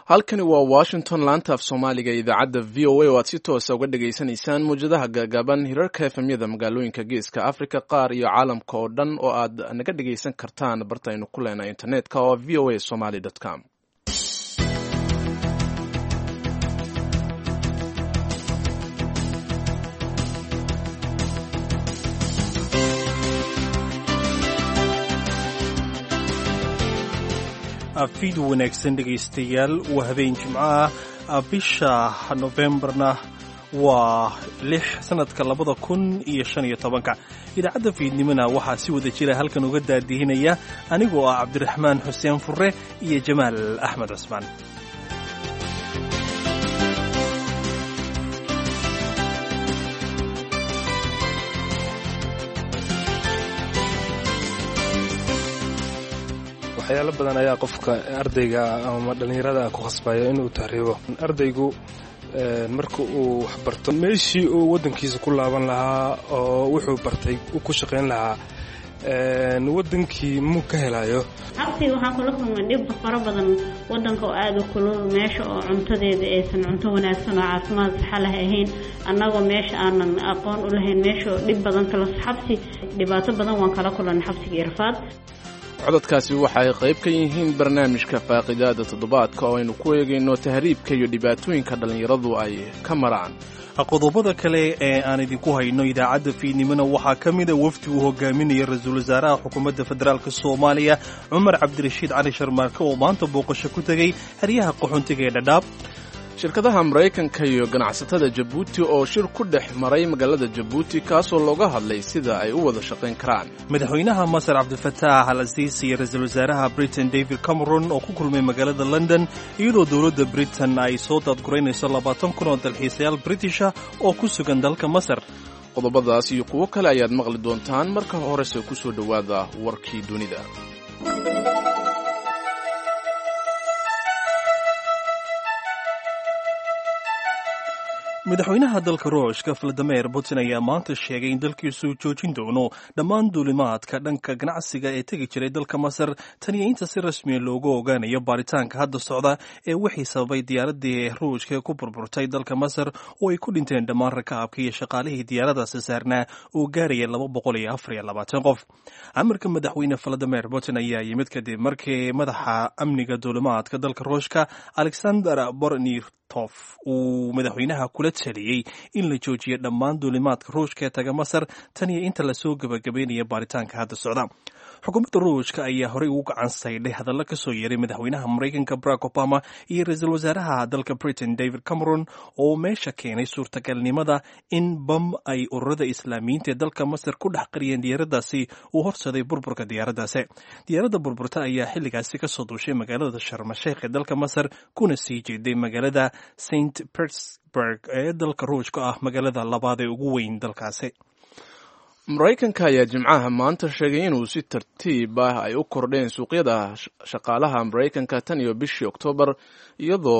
halkani waa Washington laanta af Soomaaliga idaacadda VOA oo aad si toos ah uga dhageysanaysaan muujadaha gaagaaban hirarka FM-yada magaalooyinka Geeska Afrika qaar iyo caalamka oo dhan oo aad naga dhageysan kartaan bartaynu ku leenahay internetka oo voasomali.com. fiid wanaagsan dhegaystayaal waa habeen jimco ah bisha Novembarna waa 6 sanadka 2015 idaacadda fiidnimona waxaa si wada jira halkan uga daadihinaya anigoo ah Cabdiraxmaan Xuseen Furre iyo Jamaal Axmed Cusmaan. waxyaalo badan ayaa qofka ardayga ama dhalinyarada ku khasbaya inuu tahriibo. Ardaygu marka uu wax barto meeshii uu wadankiisa ku laaban lahaa oo wuxuu bartay ku shaqeyn lahaa wadankii muu ka helayo. Aqti waxaan kula kulmay dhib fara badan wadanka oo aad u kulul meesha oo cuntadeeda aysan cunto wanaagsan oo caafimaad sax leh ahayn annagoo meesha aanan aqoon u lahayn meesha dhib badan kala xabsi dhibaato badan waan kala kulanay xabsiga irfaad. codadkaasi waxay qayb ka yihiin barnaamijka faaqidaada toddobaadka oo aynu ku eegayno tahriibka iyo dhibaatooyinka dhalinyaradu ay ka maraan. qodobada kale ee aan idinku hayno idaacadda fiidnimona waxaa ka mid ah wafdi uu hogaaminaya ra-iisul wasaaraha xukuumadda federaalk Soomaaliya Cumar Cabdirashiid Cali Sharmaarke oo maanta booqasho ku tagay xeryaha qaxoontiga ee Dhadhaab. shirkadaha Mareykanka iyo ganacsatada Djibouti oo shir ku dhex maray magaalada Djibouti kaasoo looga hadlay sida ay u wada shaqayn karaan. madaxweynaha Masar Cabdilfataax al-Siisi iyo ra-iisul wasaaraha Britain David Cameron oo ku kulmay magaalada London iyadoo dowladda Britain ay soo daadguraynayso 20,000 oo dalxiisayaal British oo ku sugan dalka Masar. qodobadaas iyo kuwo kale ayaad maqli doontaan marka horese ku soo dhawaada warkii dunida. madaxweynaha dalka Ruushka Vladimir Putin ayaa maanta sheegay in dalkiisu joojin doono dhammaan duulimaadka dhanka ganacsiga ee tegi jiray dalka Masar tan iyo inta si rasmi loogu ogaanayo baaritaanka hadda socda ee wixii sababay diyaaradii Ruushka ku burburtay dalka Masar oo ay ku dhinteen dhammaan rakaabkii iyo shaqaalihii diyaaraddaasi saarnaa oo gaaraya 224 qof. amarka madaxweyne Vladimir Putin ayaa yimid kadib markii madaxa amniga duulimaadka dalka Ruushka Alexander Bornitov uu madaxweynaha kula taliyay in la joojiyo dhammaan duulimaadka Ruushka ee taga Masar tan iyo inta la soo gabagabeynaya baaritaanka hadda socda. xukuumadda Ruushka ayaa horey ugu gacan saydhay hadallo ka soo yeeray madaxweynaha Mareykanka Barack Obama iyo ra-iisul wasaaraha dalka Britain David Cameron oo meesha keenay suurtagalnimada in bam ay ururada islaamiyiinta ee dalka Masar ku dhex qariyeen diyaaraddaasi uu horsaday burburka diyaaraddaasi. diyaaradda burburta ayaa xilligaasi ka soo duushay magaalada Sharm el-Sheikh ee dalka Masar kuna sii jeeday magaalada St. Petersburg ee dalka Ruushka ah magaalada labaad ee ugu weyn dalkaasi. Mareykanka ayaa jimcaha maanta sheegay inuu si tartiib ah ay u kordheen suuqyada shaqaalaha Mareykanka tan iyo bishii Oktoobar iyadoo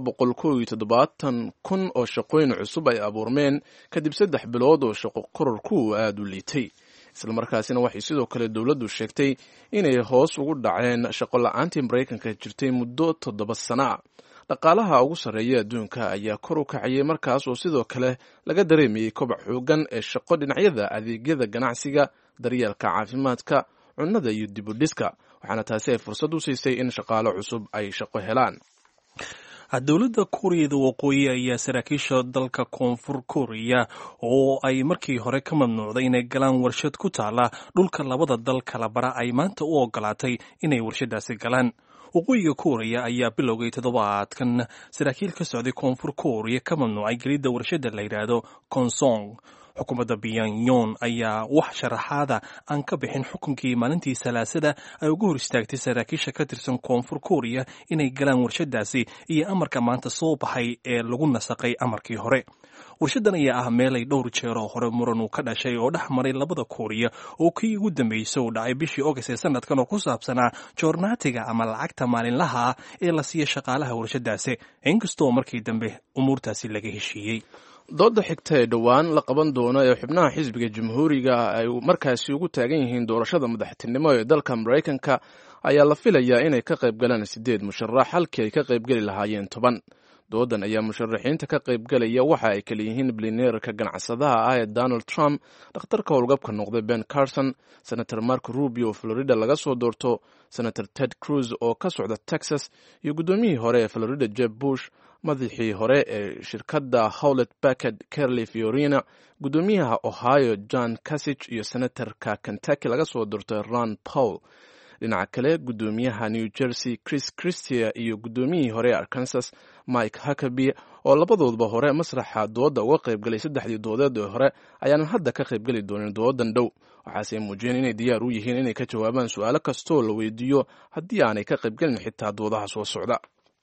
270,000 oo shaqooyin cusub ay abuurmeen kadib 3 bilood oo shaqo kororku aad u liitay. isla markaasina waxay sidoo kale dowladdu sheegtay inay hoos ugu dhaceen shaqo la'aantii Mareykanka jirtay muddo 7 sano. dhaqaalaha ugu sarreeya adduunka ayaa kor u kacayay markaas oo sidoo kale laga dareemayay kobac xoogan ee shaqo dhinacyada adeegyada ganacsiga, daryeelka caafimaadka, cunnada iyo dib u dhiska, waxaana taasi ay fursad u siisay in shaqaale cusub ay shaqo helaan. dowladda Kuuriyada Waqooyi ayaa saraakiisha dalka Koonfur Kooriya oo ay markii hore ka mamnuucday inay galaan warshad ku taala dhulka labada dal kala bara ay maanta u ogolaatay inay warshadaasi galaan. waqooyiga Kooriya ayaa bilowgay toddobaadkan saraakiil ka socday Koonfur Kooriya ka mamnuucay gelidda warshada la yiraahdo Konsong. xukuumadda Pyongyang ayaa wax sharaxaada aan ka bixin xukunkii maalintii Salaasada ay ugu hor istaagtay saraakiisha ka tirsan Koonfur Kooriya inay galaan warshadaasi iyo amarka maanta soo baxay ee lagu nasaqay amarkii hore. warshadan ayaa ah meel ay dhowr jeer oo hore muran uu ka dhashay oo dhex maray labada Kooriya oo kii ugu dambeysay uu dhacay bishii August ee sanadkan oo ku saabsanaa joornaatiga ama lacagta maalinlaha ah ee la siiyo shaqaalaha warshadaasi inkastoo markii dambe umuurtaasi laga heshiiyey. dooda xigta ee dhowaan la qaban doono ee xubnaha xisbiga jamhuuriga ay markaasi ugu taagan yihiin doorashada madaxtinimo ee dalka maraykanka ayaa la filayaa inay ka qayb galaan 8 musharax halkii ay ka qaybgeli lahaayeen 10. doodan ayaa musharaxiinta ka qaybgalaya waxa ay kala yihiin bilineerka ganacsadaha ah ee Donald Trump, dhakhtarka howlgabka noqday Ben Carson, senator Marco Rubio oo Florida laga soo doorto, senator Ted Cruz oo ka socda Texas, iyo gudoomiyihii hore ee Florida Jeb Bush, madaxii hore ee shirkadda Hewlett Packard Carly Fiorina, gudoomiyaha Ohio John Kasich, iyo senatorka Kentucky laga soo doortay Ron Paul. dhinaca kale gudoomiyaha New Jersey Chris Christie iyo gudoomiyihii hore Arkansas Mike Huckabee oo labadooduba hore masraxa dooda uga qaybgalay 3 doodeed oo hore ayaanan hadda ka qaybgali doonin doodan dhow, waxaase muujiyeen inay diyaar u yihiin inay ka jawaabaan su'aalo kastoo la weydiiyo haddii aanay ka qaybgalin xitaa doodaha soo socda.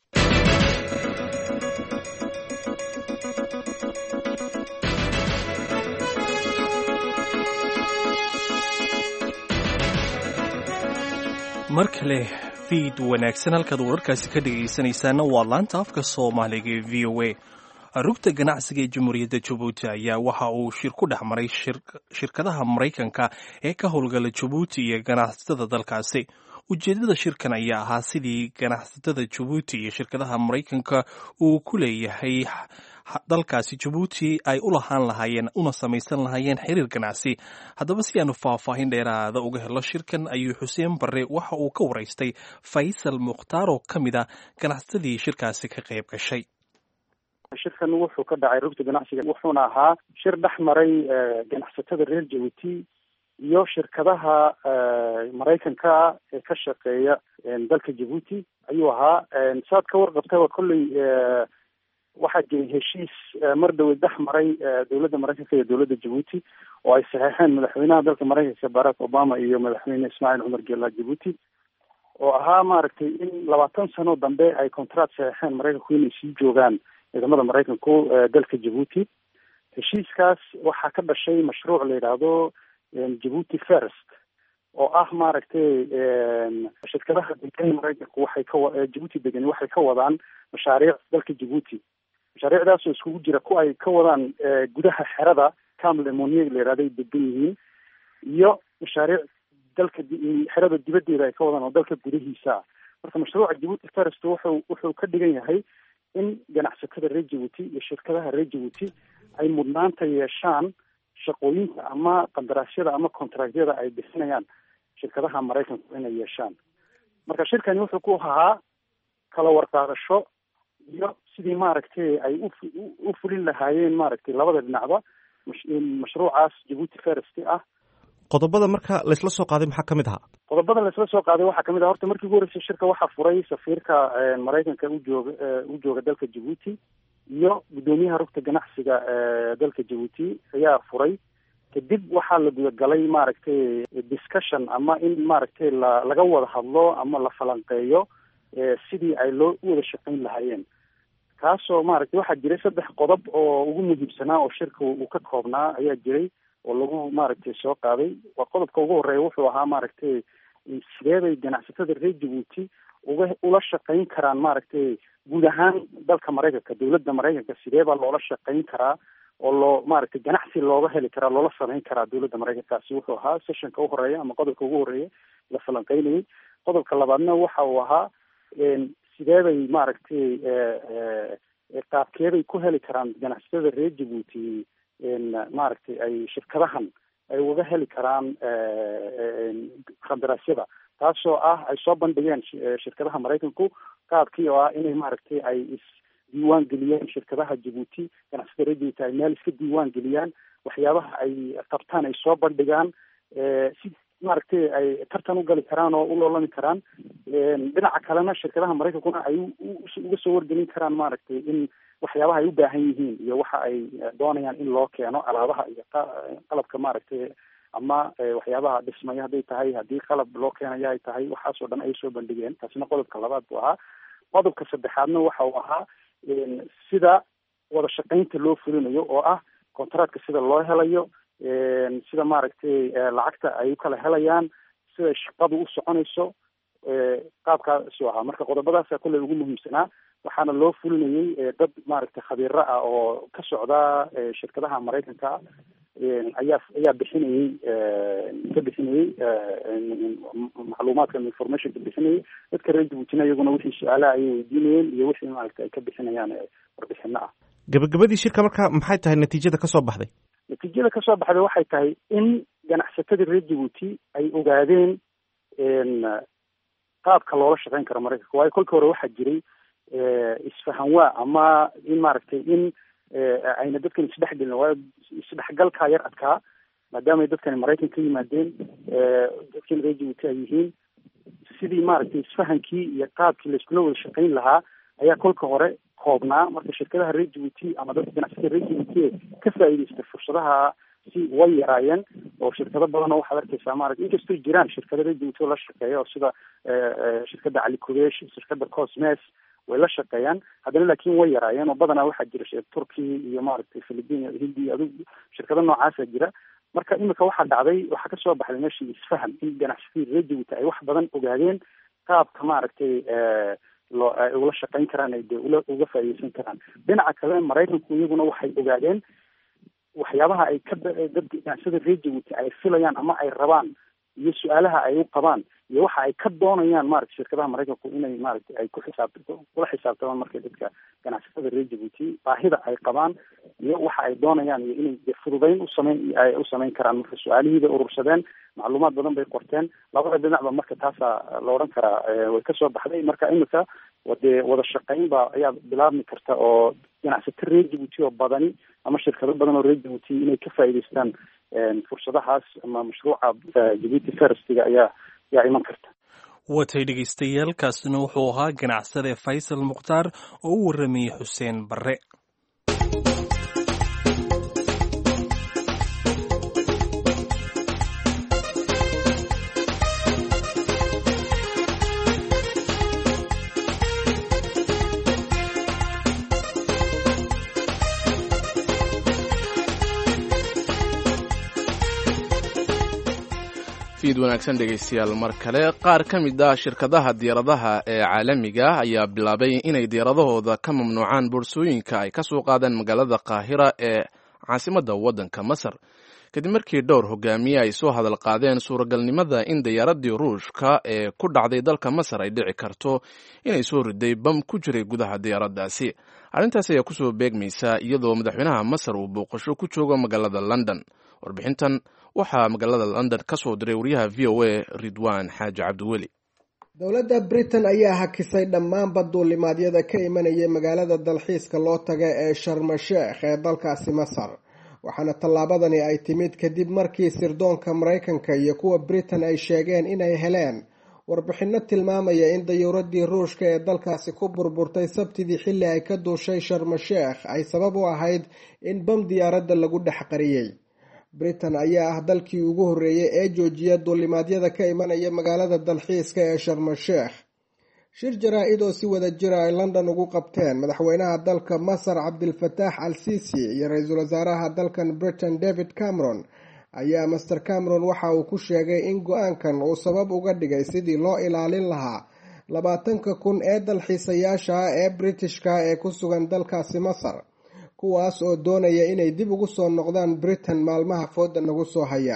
mar kale fiid wanaagsan, halkaad wararkaasi ka dhegaysanaysaana waa laanta afka soomaaliga ee v o a. rugta ganacsiga ee jamhuuriyadda jabuuti ayaa waxa uu shir ku dhex maray shirkadaha maraykanka ee ka howlgala jabuuti iyo ganacsatada dalkaasi. ujeedada shirkan ayaa ahaa sidii ganacsatada jabuuti iyo shirkadaha maraykanka uu ku leeyahay dalkaasi jabuuti ay u lahaan lahaayeen una samaysan lahaayeen xiriir ganacsi. haddaba si aanu faahfaahin dheeraada uga helo shirkan ayuu xuseen barre waxa uu ka waraystay Faysal Mukhtaar oo ka mid ah ganacsadii shirkaasi ka qayb gashay. shirkan wuxuu ka dhacay rugta ganacsiga, wuxuuna ahaa shir dhex maray ganacsatada reer Jabuuti iyo shirkadaha maraykanka ee ka shaqeeya dalka Jabuuti ayuu ahaa. saad ka warqabtay kolley waxaa jiray heshiis mar dhow dhex maray dowladda maraykanka iyo dowladda Jabuuti oo ay saxeexeen madaxweynaha dalka maraykanka Barack Obama iyo madaxweyne Ismaaciil Cumar Geela Jabuuti, oo ahaa maaragtay in 20 sano dambe ay contract saxeexeen maraykanku inay sii joogaan ciidamada maraykanku dalka Jabuuti. heshiiskaas waxaa ka dhashay mashruuc la yidhaahdo Djibouti First oo ah maaragtay shirkadaha degan maraykanku waxay ka Djibouti degan waxay ka wadaan mashaariic dalka Djibouti. mashaariicdaas oo iskugu jira ku ay ka wadaan gudaha xerada Camp Lemonnier la yidhaahdo degan yihiin, iyo mashaariic dalka xerada dibaddeeda ay ka wadaan oo dalka gudihiisa. marka mashruuca Djibouti First wuxuu ka dhigan yahay in ganacsatada reer Djibouti iyo shirkadaha reer Djibouti ay mudnaanta yeeshaan shaqooyinka ama qandaraasyada ama kontraakyada ay bixinayaan shirkadaha maraykanku inay yeeshaan. marka shirkani wuxuu ku ahaa kala warqaadasho iyo sidii maaragtay ay u fulin lahaayeen maaragtay labada dhinacba mashruucaas Djibouti First ah. qodobada marka laysla soo qaaday maxaa ka mid ahaa? qodobada laysla soo qaaday waxaa kamid ah, horta markii ugu horeysay shirka waxaa furay safiirka maraykanka u jooga dalka Djibouti iyo gudoomiyaha rugta ganacsiga dalka Djibouti ayaa furay. kadib waxaa la gudagalay maaragtay discussion ama in maaragtay laga wada hadlo ama la falanqeeyo sidii ay loo wada shaqayn lahaayeen. kaasoo maaragtay waxaa jiray 3 qodob oo ugu muhiimsanaa oo shirka uu ka koobnaa ayaa jiray oo lagu maaragtay soo qaaday. waa qodobka ugu horeeya wuxuu ahaa maaragtay sideeday ganacsatada reer Djibouti ula shaqayn karaan maaragtay guud ahaan dalka maraykanka, dowladda maraykanka sidee baa loola shaqayn karaa oo loo maaragtay ganacsi looga heli karaa, loola samayn karaa dowladda maraykankaasi. wuxuu ahaa sessionka ugu horeeya ama qodobka ugu horeeya la falanqeynayay. qodobka labaadna waxa uu ahaa sideeday maaragtay qaabkeeday ku heli karaan ganacsatada reer Djibouti maaragtay ay shirkadahan ay uga heli karaan qandaraasyada, taasoo ah ay soo bandhigeen shirkadaha maraykanku qaabkii oo ah inay maaragtay ay isdiiwaan geliyeen shirkadaha Djibouti, ganacsatada reer Djibouti ay meel iska diiwaan geliyaan, waxyaabaha ay qabtaan ay soo bandhigaan si maaragtay ay tartan u gali karaan oo u loolami karaan. dhinaca kalena shirkadaha maraykankuna ay uga soo wargelin karaan maaragtay in waxyaabaha ay u baahan yihiin iyo waxa ay doonayaan in loo keeno alaabaha iyo qalabka maaragtay ama waxyaabaha dhismaya hadday tahay, haddii qalab loo keenaya ay tahay, waxaasoo dhan ay soo bandhigeen. taasina qodobka labaad buu ahaa. qodobka saddexaadna waxa uu ahaa sida wada shaqaynta loo fulinayo oo ah contractka sida loo helayo, sida maaragtay lacagta ay u kala helayaan, sida shaqadu u soconayso, qaabkaasuu ahaa. marka qodobadaasa kolley ugu muhiimsanaa. waxaana loo fulinayay dad maaragtay khabiiro ah oo ka socda shirkadaha maraykanka ayaa bixinayay macluumaadka informationka bixinayay. dadka reer jabuutina iyaguna wixii su-aalaha ayay weydiinayeen iyo wixii maaragtay ay ka bixinayaan warbixino ah. gabagabadii shirka marka maxay tahay natiijada kasoo baxday? natiijada kasoo baxday waxay tahay in ganacsatada reer jabuuti ay ogaadeen qaabka loola shaqeyn karo maraykanka. waayo kolkii hore waxaa jiray isfahanwaa ama in maaragtay in ayna dadkan isdhexgelin. waayo isdhexgalkaa yar adkaa maadaama ay dadkani maraykan ka yimaadeen, dadkan reer jabuuti ay yihiin. sidii maaragtay isfahankii iyo qaabkii laiskula wada shaqeyn lahaa ayaa kolka hore koobnaa. marka shirkadaha reer jabuuti ama dadka ganacsatada reer jabuuti ka faa'iidaystay fursadaha si way yaraayeen, oo shirkado badan oo waxaad arkaysaa maaragtay inkastoo jiraan shirkado reer jabuuti oo la shaqeeya oo sida shirkadda cali kubeesh, shirkadda cosmes way la shaqeeyaan, haddana laakiin way yaraayeen oo badanaa waxaa jira turkiya iyo maaragtay philippine, hindi, adigu shirkado noocaasa jira. marka imika waxaa dhacday, waxaa kasoo baxday meeshii isfaham in ganacsatada reer jabuuti ay wax badan ogaadeen qaabka maaragtay ay ula shaqeyn karaan, ay de uga faa'iideysan karaan. dhinaca kale maraykanku iyaguna waxay ogaadeen waxyaabaha ay dadka ganacsada reer jabuuti ay filayaan ama ay rabaan iyo su-aalaha ay u qabaan iyo waxa ay ka doonayaan maaragtay shirkadaha maraykanku inay maaragtay ay kula xisaabtamaan markay dadka ganacsatada reer jabuuti baahida ay qabaan iyo waxa ay doonayaan iyo inay fududeyn ay u samayn karaan. marka su-aalihiibay urursadeen, macluumaad badan bay qorteen, labada dhinacba marka taasaa la odhan karaa way kasoo baxday. marka imika dee wada shaqeyn ayaa bilaabmi karta oo ganacsato reer jabuuti oo badani ama shirkado badan oo reer jabuuti inay ka faa'iidaystaan fursadahaas ama mashruuca jabuuti firstiga ayaa iman karta. watay dhegeystayaal, kaasina wuxuu ahaa ganacsade faysal mukhtaar oo u waramayey xuseen barre. wanaagsan dhegaystayaal, mar kale qaar ka mid ah shirkadaha diyaaradaha ee caalamiga ayaa bilaabay inay diyaaradahooda ka mamnuucaan boorsooyinka ay ka soo qaadaan magaalada qaahira ee caasimadda waddanka masar, kadib markii dhowr hogaamiye ay soo hadal qaadeen suuragalnimada in diyaaradii ruushka ee ku dhacday dalka masar ay dhici karto inay soo riday bam ku jiray gudaha diyaaraddaasi. arrintaas ayaa kusoo beegmaysa iyadoo madaxweynaha masar uu booqasho ku joogo magaalada london. warbixintan waxaa magaalada london ka soo diray wariyaha v o a ridwaan xaaji cabdiweli. dowladda britain ayaa hakisay dhammaanba duulimaadyada ka imanaya magaalada dalxiiska loo taga ee sharma sheekh ee dalkaasi masar, waxaana tallaabadani ay timid kadib markii sirdoonka maraykanka iyo kuwa britain ay sheegeen inay heleen warbixinno tilmaamaya in dayuuradii ruushka ee dalkaasi ku burburtay sabtidii xilli ay ka duushay sharma sheekh ay sabab u ahayd in bam diyaaradda lagu dhex qariyey. britain ayaa ah dalkii ugu horreeyay ee joojiya duulimaadyada ka imanaya magaalada dalxiiska ee sharma sheekh. shir jaraa-id oo si wada jira ay london ugu qabteen madaxweynaha dalka masar cabdilfataax al sisi iyo ra-iisul wasaaraha dalkan britain david cameron ayaa master cameron waxa uu ku sheegay in go-aankan uu sabab uga dhigay sidii loo ilaalin lahaa 20,000 ee dalxiisayaasha ee britishka ee ku sugan dalkaasi masar, kuwaas oo doonaya inay dib ugu soo noqdaan britain maalmaha fooda nagu soo haya.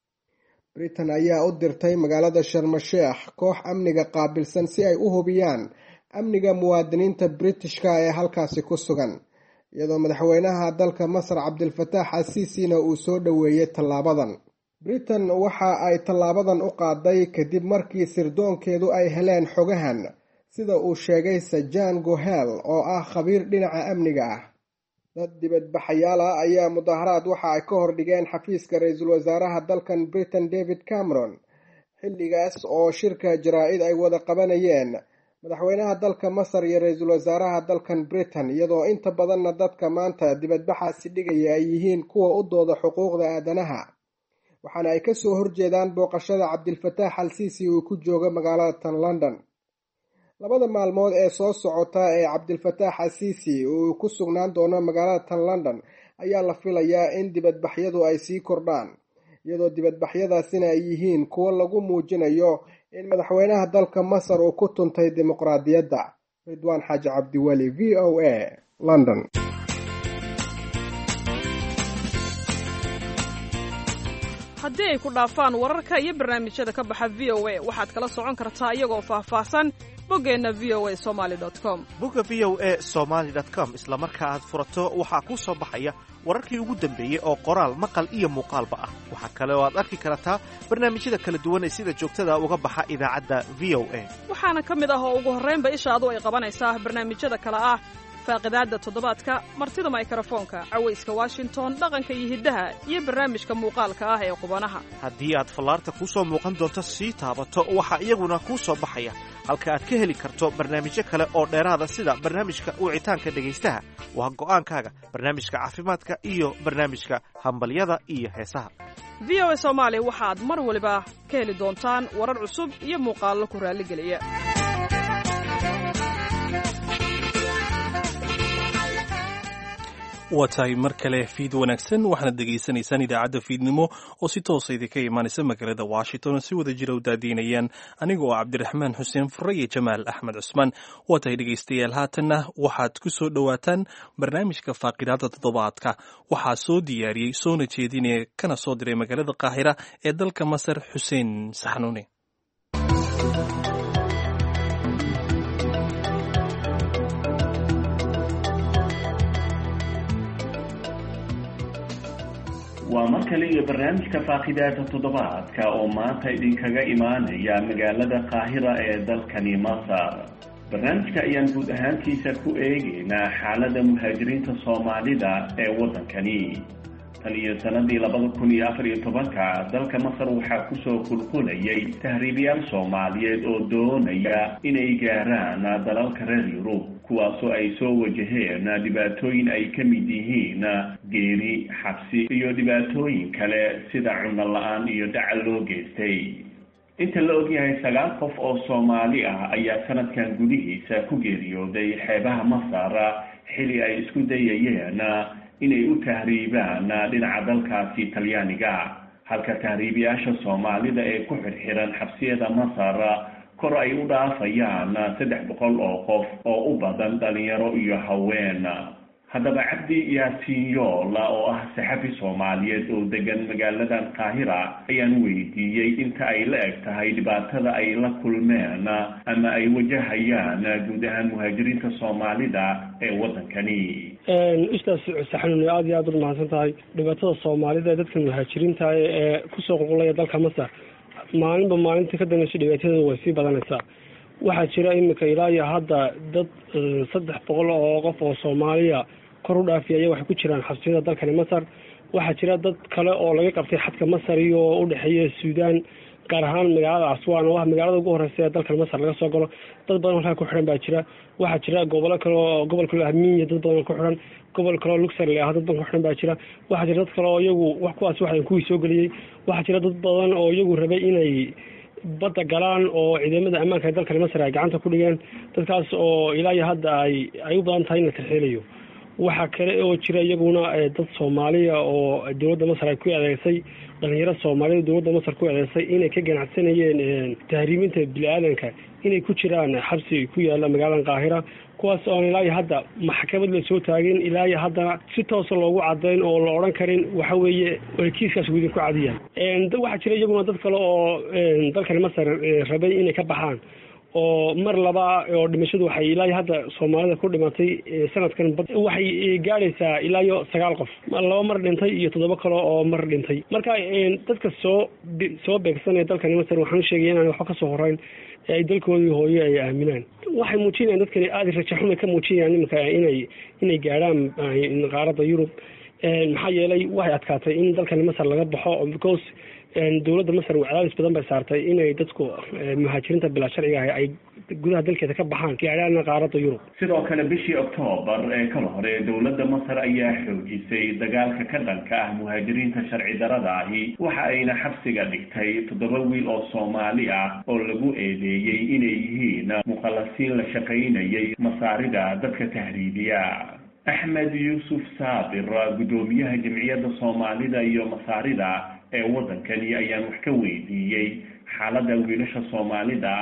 britain ayaa u dirtay magaalada sharma sheekh koox amniga qaabilsan si ay u hubiyaan amniga muwaadiniinta britishka ee halkaasi ku sugan, iyadoo madaxweynaha dalka masar cabdilfataax al-siisina uu soo dhoweeyey tallaabadan. britain waxa ay tallaabadan u qaaday kadib markii sirdoonkeedu ay heleen xogahan, sida uu sheegay sajan gohel oo ah khabiir dhinaca amniga ah. dad dibadbaxayaal ah ayaa mudaharaad waxa ay ka hordhigeen xafiiska ra-iisul wasaaraha dalkan britain david cameron, xilligaas oo shirka jaraa-id ay wada qabanayeen madaxweynaha dalka masar iyo ra-iisul wasaaraha dalkan britain, iyadoo inta badanna dadka maanta dibadbaxaasi dhigaya ay yihiin kuwa u dooda xuquuqda aadanaha, waxaana ay kasoo horjeedaan booqashada cabdilfataax al-siisi uu ku joogo magaalada tan london. 2 maalmood ee soo socota ee cabdilfataax al-siisi uu ku sugnaan doono magaalada tan london ayaa la filayaa in dibadbaxyadu ay sii kordhaan, iyadoo dibadbaxyadaasina ay yihiin kuwo lagu muujinayo in madaxweynaha dalka masar uu ku tuntay dimuqraadiyadda. ridwaan xaaji cabdiweli v o a london. haddii ay ku dhaafaan wararka iyo barnaamijyada ka baxa v o a waxaad kala socon kartaa iyagoo faahfaahsan boggeenna v o a somaly com. bogga v o a somaly com isla marka aad furato waxaa kuu soo baxaya wararkii ugu dambeeyey oo qoraal maqal iyo muuqaalba ah. waxaa kale oo aad arki kartaa barnaamijyada kala duwan ee sida joogtada uga baxa idaacadda v o a. waxaana ka mid ah oo ugu horraynba ishaadu ay qabanaysaa barnaamijyada kale ah faaqidaadda toddobaadka, martida mikrofoonka, cawayska washington, dhaqanka iyo hiddaha, iyo barnaamijka muuqaalka ah ee qubanaha. haddii aad fallaarta kuu soo muuqan doonto sii taabato waxaa iyaguna kuu soo baxaya halka aad ka heli karto barnaamijyo kale oo dheeraada sida barnaamijka wicitaanka dhegaystaha, waa go'aankaaga, barnaamijka caafimaadka iyo barnaamijka hambalyada iyo heesaha. v o a soomaali waxaad mar waliba ka heli doontaan warar cusub iyo muuqaallo ku raalligeliya. waa tahay mar kale fiid wanaagsan waxaana degaysanaysaan idaacadda fiidnimo oo si toosa idinka imaanaysa magaalada washington si wada jira u daadiinayaan aniga oo cabdiraxmaan xuseen fure iyo jamaal axmed cusmaan. waa tahay dhegaystayaal haatanna waxaad ku soo dhowaataan barnaamijka faaqidaadda toddobaadka. waxaa soo diyaariyey soona jeedinaya kana soo diray magaalada qaahira ee dalka masar xuseen saxnuune. waa mar kale iyo barnaamijka faaqidaadda toddobaadka oo maanta idinkaga imaanaya magaalada qaahira ee dalkani masar. barnaamijka ayaan guud ahaantiisa ku eegaynaa xaaladda muhaajiriinta soomaalida ee waddankani. tan iyo sanadii 2014 dalka masar waxaa kusoo qulqulayay tahriibayaal soomaaliyeed oo doonaya inay gaaraan dalalka reer yurub, kuwaasoo ay soo wajaheen dhibaatooyin ay ka mid yihiin geeri, xabsi iyo dhibaatooyin kale sida cunno la-aan iyo dhacal loo geystay. inta la ogyahay 9 qof oo Soomaali ah ayaa sanadkan gudihiisa ku geeriyooday xeebaha Masar xilli ay isku dayayeen inay u tahriibaan dhinaca dalkaasi Talyaaniga, halka tahriibayaasha Soomaalida ee ku xirxiran xabsiyada Masar kor ay u dhaafayaan 300 oo qof oo u badan dhalinyaro iyo haween. haddaba Cabdi Yaasiin Yool oo ah saxafi Soomaaliyeed oo degan magaaladan Qaahira ayaan weydiiyey inta ay la eg tahay dhibaatada ay la kulmeen ama ay wajahayaan guud ahaan muhaajiriinta Soomaalida ee waddankani. ustaas saxnuune aad iyo aad u mahadsan tahay. dhibaatada Soomaalida ee dadka muhaajiriinta ee kusoo qulqulaya dalka Masar maalinba maalinta ka dambaysa dhibaatada way sii badanaysaa. waxaa jira imika ilaa iyo hadda dad 300 oo qof oo Soomaaliya kor u dhaafiyay waxay ku jiraan xabsiyada dalkani Masar. waxaa jira dad kale oo laga qabtay xadka Masar iyo u dhaxeeya Suudaan, gaar ahaan magaalada Aswan oo ah magaalada ugu horeysa ee dalka Masar laga soo galo. dad badan halka ku xiran baa jira. waxaa jira gobol kale oo gobolka Ahmiya dad badan ku xiran, gobol kale oo Luxor leh dad badan ku xiran baa jira. waxaa jira dad kale oo iyagu wax kuwaas waxay ku soo galiyay. waxaa jira dad badan oo iyagu rabay inay badda galaan oo ciidamada ammaanka dalka Masar ay gacanta ku dhigeen. dadkaas oo ilaa iyo hadda ay u badan tahay in la tarxiilayo. waxaa kale oo jira iyaguna dad Soomaaliya oo dowladda Masar ay ku eedeysay, dhalinyaro Soomaaliyeed dowladda Masar ku eedeysay inay ka ganacsanayeen tahriiminta bini'aadanka, inay ku jiraan xabsi ku yaala magaalada Qaahira, kuwaas oo ilaa iyo hadda maxkamad la soo taagin, ilaa iyo hadda si toos loogu cadeyn oo la oran karin waxa weeye kiiskaas guud ku cadiyaan. waxaa jira iyaguna dad kale oo dalka Masar rabay inay ka baxaan oo mar laba oo dhimashadu waxay ilaa hadda Soomaalida ku dhimatay sanadkan waxay gaaraysaa ilaa 9 qof, laba mar dhintay iyo 7 kale oo mar dhintay. marka dadka soo beegsanaya dalka Masar waxaan sheegay inaan wax ka soo horeyn ay dalkoodii hooyo ay aaminaan. waxay muujinayaan dadkani aad rajax xun ka muujinayaan imika inay gaaraan qaaradda Yurub. maxaa yeelay waxay adkaatay in dalka Masar laga baxo because dowladda Masar cadaadis badan bay saartay inay dadku muhaajiriinta bila sharciga ah ay gudaha dalkeeda ka baxaan gaaraan qaaradda Yurub. sidoo kale bishii Oktoobar ee kala hore dowladda Masar ayaa xoojisay dagaalka ka dhanka ah muhaajiriinta sharci darada ahi, waxa ayna xabsiga dhigtay 7 wiil oo Soomaali ah oo lagu eedeeyay inay yihiin muqallasiin la shaqaynayay masaarida dadka tahriibiya. Axmed Yuusuf Saabir, gudoomiyaha jamciyadda Soomaalida iyo masaarida ee waddankani ayaan wax ka weydiiyey xaaladda wiilasha Soomaalida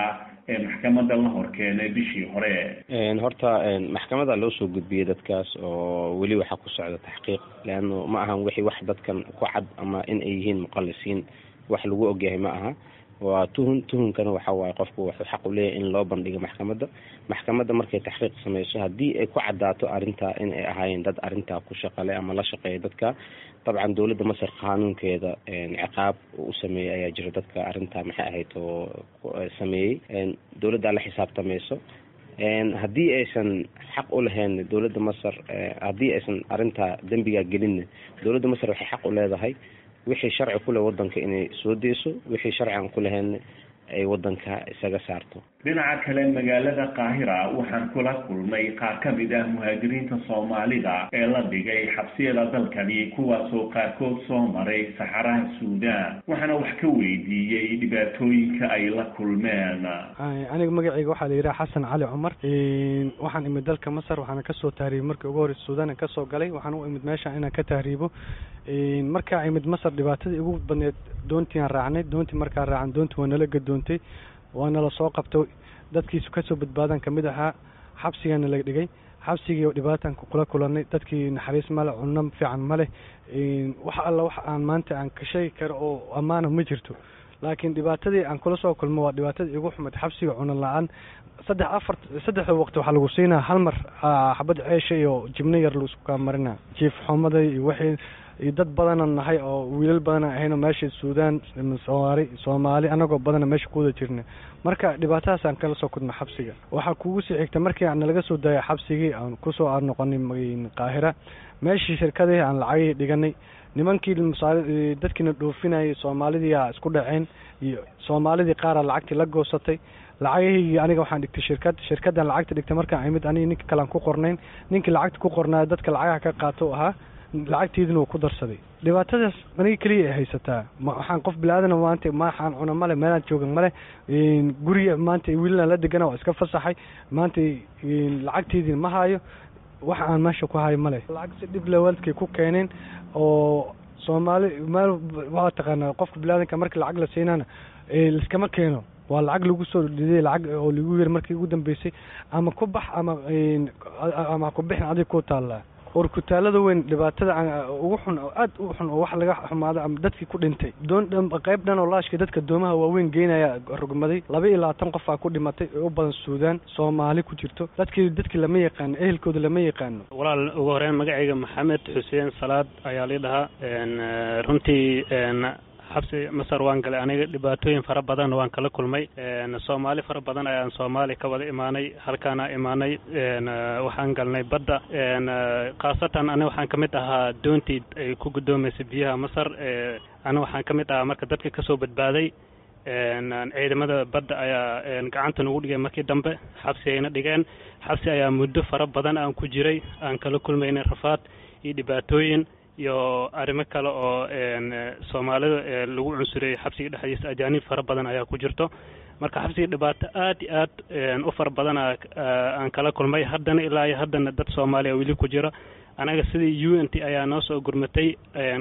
ee maxkamadda la horkeenay bishii hore. horta maxkamadda loo soo gudbiyey dadkaas oo weli waxaa ku socda taxqiiq, leanno ma ahan wixii wax dadkan ku cad ama in ay yihiin muqallisiin wax lagu ogyahay ma aha. waa tuhunkana waxa waaye qofku wuxuu xaq u leeyahay in loo bandhigo maxkamadda markay taxqiiq samayso haddii ay ku cadaato arrintaa in ay ahaayeen dad arrintaa ku shaqale ama la shaqeeya dadka, dabcan dowladda Masar qaanuunkeeda ciqaab u sameeyey ayaa jira dadka arrintaa maxay ahayd oo sameeyey, dowladda la xisaabtamayso. haddii aysan xaq u lahayn dowladda Masar, haddii aysan arrintaa dembiga gelin, dowladda Masar waxay xaq u leedahay wixii sharci ku leh wadanka inay soo deyso, wixii sharci aan ku lahayn ay wadanka isaga saarto. dhinaca kale magaalada Qaahira waxaan kula kulmay qaar ka mid ah muhaajiriinta Soomaalida ee la dhigay xabsiyada dalkani, kuwaasoo qaarkood soo maray saxaraha Suudaan. waxaana wax ka weydiiyey dhibaatooyinka ay la kulmeen. aniga magacayga waxaa la yidhaha Xasan Cali Cumar. waxaan imid dalka Masar, waxaana kasoo tahriibay markii ugu horreysay Suudaan ka soo galay. waxaan u imid meesha inaan ka tahriibo. markaa imid Masar dhibaatadii ugu badneed doontii aan raacnay. doontii markaa raacan doontii waa nala gadoontay, waana la soo qabtay. dadkiisu kasoo badbaadan kamid ahaa. xabsigaana la dhigay. xabsigii oo dhibaatan kula kulanay. dadkii naxariis male, cunno fiican male. wax alla wax aan maanta aan ka sheegi karo oo ammaana ma jirto. laakiin dhibaatadii aan kula soo kulmo waa dhibaatadii igu xumad. xabsiga cuno la-aan, saddexda waqti waxaa lagu siinaa hal mar xabad ceesha iyo jibno yar laisku kaa marina. jiif xumaday iyo wixii iyo dad badana nahay oo wiilal badana ahayno meesha Suudaan, Soomaali anagoo badana meesha ku wada jirna. marka dhibaatadaas aan kala soo kudma xabsiga. waxaa kugu sii xigta markii aan laga soo daayay xabsigii aan kusoo noqonay Qaahira, meeshii shirkadii aan lacagii dhiganay. nimankii dadkiina dhoofinayay Soomaalidii aa isku dhaceen, iyo Soomaalidii qaar lacagtii la goosatay. lacagihii aniga waxaan dhigtay shirkaddan lacagta dhigtay markaan imid aniga ninka kale aan ku qornayn. ninkii lacagta ku qornaa dadka lacagaha ka qaato ahaa, lacagteedina uu ku darsaday. dhibaatadaas aniga keliya ay haysataa. waxaan qof bilaadan maanta maxaan cuna male, meelaan joogan male, guriga maanta wiilaan la degana waa iska fasaxay. maanta lacagteedina ma hayo, wax aan meesha ku hayo male. lacag si dhib leh waalidkay ku keeneen oo Soomaali meel waa taqaanaa qofka bilaadanka markii lacag la siinana liskama keeno. waa lacag lagu soo dhidey, lacag oo lagu yiri markii ugu dambeysay ama ku bax ama ku bixin adiga ku taala. urkutaalada weyn dhibaatada ugu xun oo aad u xun oo wax laga xumaado ama dadkii ku dhintay. qayb dhan oo laashka dadka doomaha waaweyn geynaya rugmaday. 22 qof aa ku dhimatay oo u badan Suudaan, Soomaali ku jirto. dadkii lama yaqaan, ehelkooda lama yaqaan. walaal ugu horreyn magacayga Maxamed Xuseen Salaad ayaa la dhahaa. runtii xabsi Masar waan galay aniga, dhibaatooyin fara badan waan kala kulmay. Soomaali fara badan ayaan Soomaali ka wada imaanay, halkaana imaanay. waxaan galnay badda. khaasatan aniga waxaan ka mid ahaa doontii ay ku gudoomaysay biyaha Masar. aniga waxaan ka mid ahaa marka dadka kasoo badbaaday. ciidamada badda ayaa gacanta nagu dhigay markii dambe. xabsi ayna dhigeen. xabsi ayaa muddo fara badan aan ku jiray, aan kala kulmaynay rafaad iyo dhibaatooyin iyo arrimo kale oo Soomaalida lagu cunsuriyay. xabsiga dhexdiisa ajaanib fara badan ayaa ku jirto. marka xabsiga dhibaato aad iyo aad u fara badan aan kala kulmay. haddana ilaa iyo haddana dad Soomaaliya weli ku jira. anaga sidii UNT ayaa noo soo gurmatay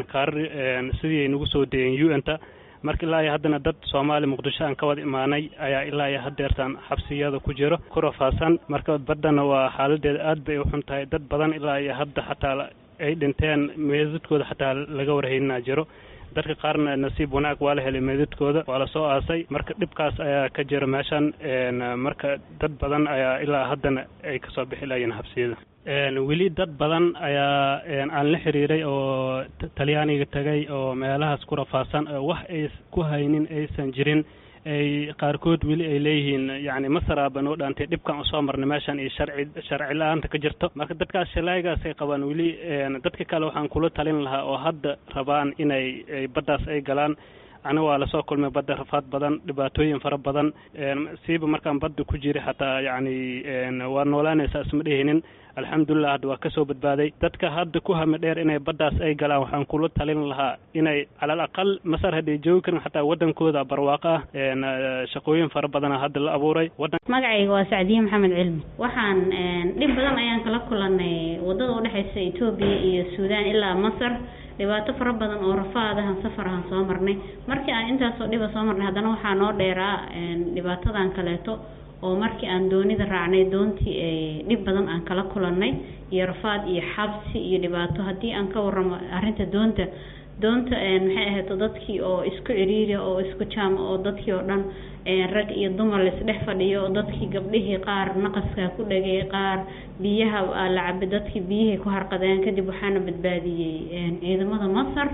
sidii ay nagu soo deeyeen UNT. marka ilaa iyo haddana dad Soomaali Muqdisho aan ka wada imaanay ayaa ilaa iyo haddeertan xabsiyada ku jiro ku rafaasan. marka baddana waa xaaladeeda aad bay u xun tahay. dad badan ilaa iyo hadda xataa ay dhinteen, meedadkooda xataa laga warhaynaa jiro. dadka qaarna nasiib wanaag waa la helay meedadkooda, waa la soo aasay. marka dhibkaas ayaa ka jira meeshan. marka dad badan ayaa ilaa haddana ay kasoo bixi laayeen xabsiyada. weli dad badan ayaa aan la xiriiray oo Talyaaniga tagay oo meelahaas ku rafaasan, wax ay ku haynin aysan jirin. ay qaarkood weli ay leeyihiin yani Masar noo dhaantay dhibkan u soo marnay meeshan iyo sharci la'aanta ka jirto. marka dadkaas shalaygaas ay qabaan weli. dadka kale waxaan kula talin lahaa oo hadda rabaan inay baddaas ay galaan. aniga waa lasoo kulmay badda rafaad badan, dhibaatooyin fara badan. siiba markaan badda ku jiray xataa yani waa noolaanaysaa isma dhehinin. alxamdulillah hadda waa kasoo badbaaday. dadka hadda ku hame dheer inay baddaas ay galaan waxaan kula talin lahaa inay calal aqal Masar hadday joogi karin xataa wadankooda barwaaqo ah. shaqooyin fara badan hadda la abuuray. magacayga waa Sacdiye Maxamed Cilmi. waxaan dhib badan ayaan kala kulanay wadada u dhaxaysa Itoobiya iyo Suudaan ilaa Masar. dhibaato fara badan oo rafaadahan safarahan soo marnay markii aan intaasoo dhiba soo marnay haddana waxaa noo dheeraa dhibaatadan kaleeto oo markii aan doonida raacnay doontii dhib badan aan kala kulannay iyo rafaad iyo xabsi iyo dhibaato haddii aan ka warramo arrinta doonta maxay ahayd dadkii oo isku ciriiri oo isku jaam oo dadkii oo dhan rag iyo dumar la isdhex fadhiyo dadkii gabdhihii qaar naqaska ku dhagay qaar biyaha la cabay dadkii biyihii ku harqadeen kadib waxaana badbaadiyay ciidamada Masar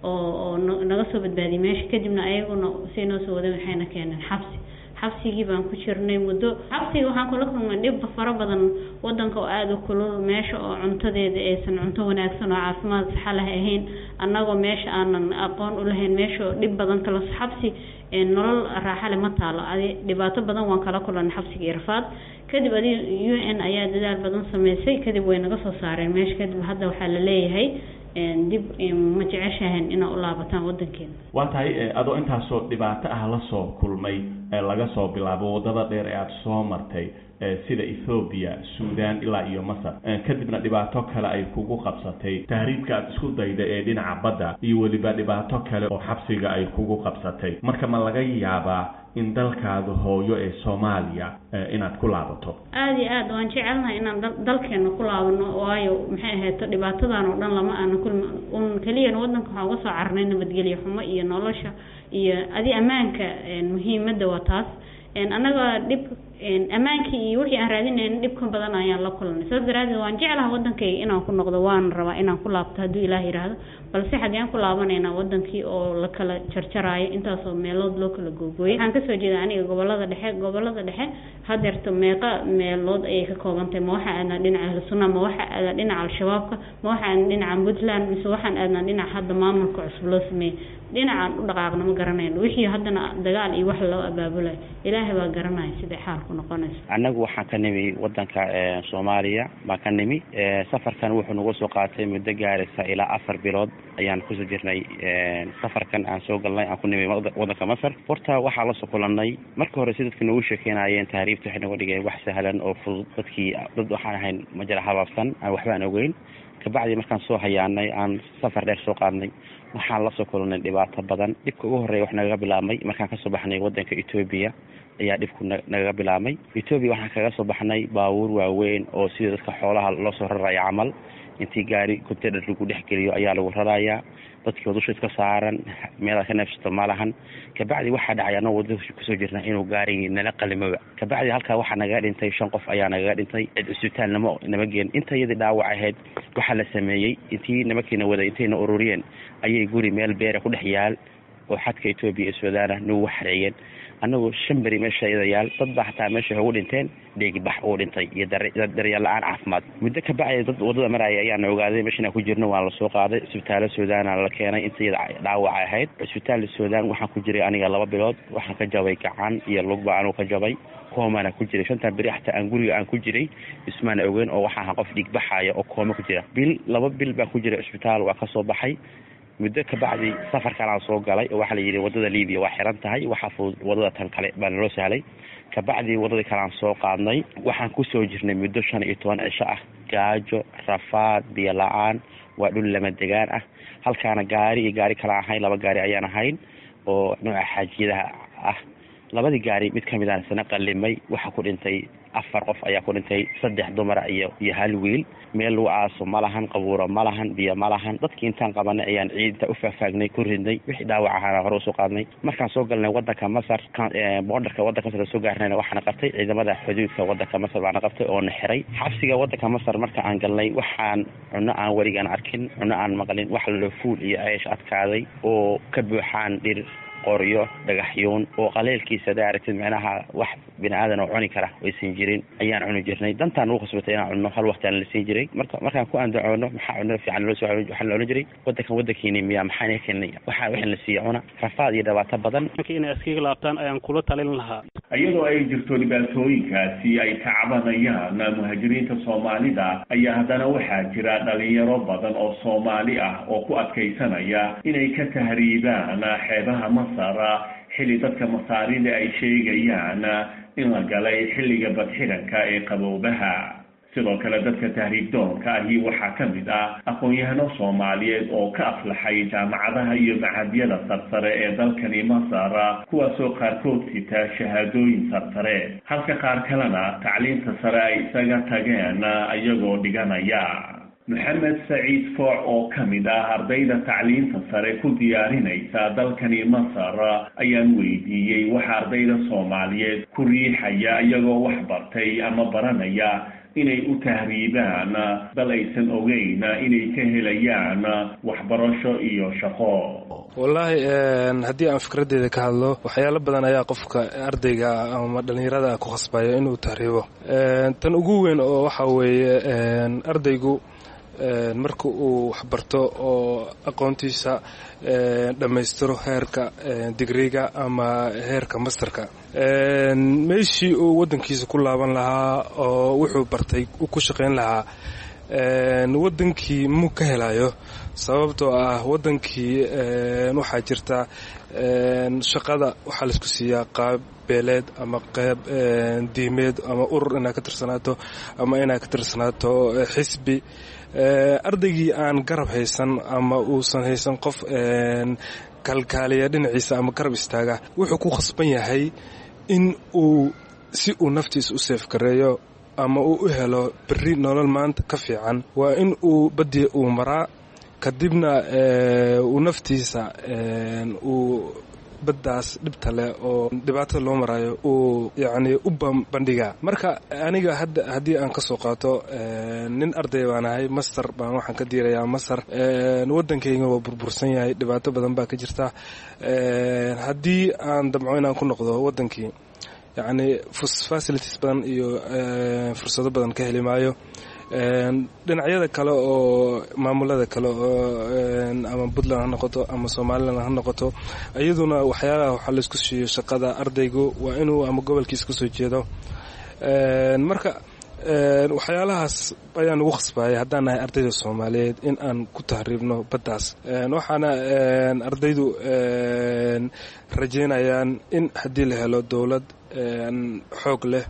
oo naga soo badbaadiyay meesha kadibna ayaguna si noo soo wadeen waxayna keeneen xabsigii baan ku jirnay muddo xabsiga waxaan kula kulmay dhib fara badan wadanka oo aad u kulul meesha oo cuntadeeda aysan cunto wanaagsan oo caafimaad sax leh ahayn annagoo meesha aanan aqoon u lahayn meesha dhib badan kala xabsi nolol raaxo leh ma taalo dhibaato badan waan kala kulannay xabsiga iyo rafaad kadib UN ayaa dadaal badan sameysay kadib way naga soo saareen meesha kadib hadda waxaa la leeyahay dib ma jeceshahan inaa u laabataan wadankeena waa tahay adoo intaasoo dhibaato ah la soo kulmay laga soo bilaabo wadada dheer ee aad soo martay sida Ethiopia Sudan ilaa iyo Masar kadibna dhibaato kale ay kugu qabsatay tahriibka aad isku dayday ee dhinaca badda iyo waliba dhibaato kale oo xabsiga ay kugu qabsatay marka ma laga yaabaa in dalkaadu hooyo ee Soomaaliya inaad ku laabato aad iyo aad waan jecelnahay inaan dalkeena ku laabano waayo maxay ahayd dhibaatadan oo dhan lama aan kaliya wadanka waxa uga soo carnay nabadgelyo xumo iyo nolosha iyo ammaanka muhiimadda waa taas anaga dib amaankii iyo wixii aan raadinayna dhib ka badan ayaan la kulnay sabab daraadeed waan jeclahay wadankayga inaan ku noqdo waan rabaa inaan ku laabto hadduu Ilaahay yiraahdo balse xageen ku laabanayna wadankii oo la kala jarjaraayo intaasoo meelood loo kala googooyay waxaan ka soo jeedaa aniga gobolada dhexe hadeerto meeqa meelood ay ka koobantay ma waxa aadna dhinaca Ahlusunna ma waxa aadna dhinaca Al-Shabaabka ma waxa aadna dhinaca Puntland mise waxaan aadna dhinaca hadda maamulka cusub loo sameeyay dhinacan u dhaqaaqna ma garanayno wixii haddana dagaal iyo wax loo abaabulay Ilaahay baa garanaya sida xaalku noqonayso anagu waxaan ka nimi wadanka Soomaaliya ma ka nimi safarkan wuxuu nagu soo qaatay muddo gaaraysa ilaa 4 bilood ayaan ku soo jirnay safarkan aan soo galnay aan ku nimi wadanka Masar horta waxa la soo kulannay marka hore sidadka nagu sheekeynayeen taariikhda waxay nagu dhigeen wax sahlan oo fudud dadkii dad waxaan ahayn ma jira hababsan aan waxba aan ogeyn kabacdi markaan soo hayaanay aan safar dheer soo qaadnay waxaan la soo kulannay dhibaato badan dhibka ugu horeeya wax naga bilaabmay markaan ka soo baxnay wadanka Ethiopia ayaa dhibku naga bilaabmay Ethiopia waxaan kaga soo baxnay baabuur waaweyn oo sida dadka xoolaha loo soo rarayo camal intii gaari container lagu dhex geliyo ayaa lagu rarayaa dadkii dusha iska saaran meel ka neefsato malahan kabacdi waxa dhacay anoo wadada ku soo jirnay inuu gaarigii nala qalimaba kabacdi halka waxa naga dhintay 5 qof ayaa naga dhintay isbitaal nama geen inta iyada dhaawac ahayd waxa la sameeyay intii nimankiina wada intayna ururiyeen ayay guri meel beer ku dhex yaal oo xadka Ethiopia iyo Sudan noo waxreeyeen anagu shambari meesha yaal dad baa xataa meesha ugu dhinteen deegi bax oo dhintay iyo daryeel la'aan caafimaad muddo ka bacay dad wadada maraya ayaan ogaaday meeshana ku jirno waa la soo qaaday isbitaalka Sudan la keenay intii dhaawac ahayd isbitaalka Sudan waxaan ku jiray aniga 2 bilood waxaan ka jabay gacan iyo lug baan ka jabay koomana ku jiray 5 biri xataa aan guriga aan ku jiray ismaan ogeyn oo waxaan qof dhig baxaya oo kooma ku jira 2 bil baan ku jiray isbitaal waa ka soo baxay muddo ka bacdi safarkan aan soo galay waxa la yiri wadada Liibiya waa xiran tahay waxa fudud wadada tan kale baan loo sahlay ka bacdi wadada kale aan soo qaadnay waxaan ku soo jirnay muddo 15 cisho ah gaajo rafaad biyo la'aan waa dhul lama degaan ah halkaana gaari kala ahayn 2 gaari ayaan ahayn oo nooca xaajiyada ah labadii gaari mid kamid ah sana qalimay waxa ku dhintay 4 qof ayaa ku dhintay 3 dumar iyo hal wiil meel uu aaso malahan qabuuro malahan biyo malahan dadkii intaan qabanay ayaan ciidda u faafaagnay ku ridnay wixii dhaawac ahaa hore soo qaadnay markaan soo galnay wadanka Masar borderka wadanka Masar soo gaarnay waxaan qabtay ciidamada xuduudka wadanka Masar baan qabtay oo na xiray xabsiga wadanka Masar marka aan galnay waxaan cunno aan warigan arkin cunno aan maqlin wax la fuul iyo aysh adkaaday oo ka buuxaan dhir qoryo dhagaxyoon oo qaleelkiisa daaratid macnaha wax bini'aadan oo cuni kara aysan jirin ayaan cuni jirnay dantaan uu qasbatay inaan cunno hal waqti aan la siin jiray markaan ku andacoono maxaa cunno fiican loo soo waxaan la cuni jiray wadankiina miya maxaan keenay waxa la siiyo cuna rafaad iyo dhibaato badan inay iskaga laabtaan ayaan kula talin lahaa iyadoo ay jirto dhibaatooyinkaasi ay ka cabanayaan muhaajiriinta Soomaalida ayaa haddana waxaa jira dhalinyaro badan oo Soomaali ah oo ku adkaysanaya inay ka tahriibaan xeebaha Masar xilli dadka Masaarida ay sheegayaan in la galay xilliga badxiranka ee qabowbaha sidoo kale dadka tahriibdoonka ahi waxaa ka mid ah aqoon-yahano soomaaliyeed oo ka aflaxay jaamacadaha iyo macadyada sarsare ee dalkani masar kuwaasoo qaarkood sita shahaadooyin sarsare halka qaar kalena tacliinta sare ay isaga tageen iyagoo dhiganaya maxamed saciid fooc oo ka mid ah ardayda tacliinta sare ku diyaarinaysa dalkani masar ayaan weydiiyey waxa ardayda soomaaliyeed ku riixaya iyagoo wax bartay ama baranaya inay u tahriibaan dal aysan ogeyn inay ka helayaan waxbarasho iyo shaqo. wallaahi haddii aan fikradeyda ka hadlo waxyaalo badan ayaa qofka ardayga ama dhallinyarada ku khasbaya inuu tahriibo. tan ugu weyn oo waxa weeye ardaygu marka uu waxbarto oo aqoontiisa dhammaystiro heerka digriga ama heerka masterka meeshii uu waddankiisa ku laaban lahaa oo wuxuu bartay ku shaqayn lahaa waddankii mu ka helayo sababtoo ah waddankii waxaa jirta shaqada waxaa laisku siiyaa qaab beeleed ama qayb diimeed ama urur inaad ka tirsanaato ama inaad ka tirsanaato xisbi. ardaygii aan garab haysan ama uusan haysan qof kalkaaliya dhinaciisa ama garab istaaga wuxuu ku khasban yahay in uu si uu naftiisa u seefgareeyo ama uu u helo berri nolol maanta ka fiican waa in uu badiya uu maraa kadibna uu naftiisa uu baddaas dhibta leh oo dhibaatada loo marayo uu yacni u bandhigaa. marka aniga haddii aan ka soo qaato nin arday baan ahay master baan waxaan ka diirayaa masar waddankayga waa burbursan yahay dhibaato badan baa ka jirta haddii aan damco inaan ku noqdo waddankii yacni facilities badan iyo fursado badan ka heli maayo. dhinacyada kale oo maamulada kale oo ama Puntland ha noqoto ama Somaliland ha noqoto iyaduna waxyaalaha waxa la isku siiyo shaqada ardaygu waa inuu ama gobolkiisa ka soo jeedo. marka waxyaalahaas ayaan ugu khasbay haddaan nahay ardayda Soomaaliyeed in aan ku tahriibno baddaas. waxaana ardaydu rajeynayaan in haddii la helo dawlad xoog leh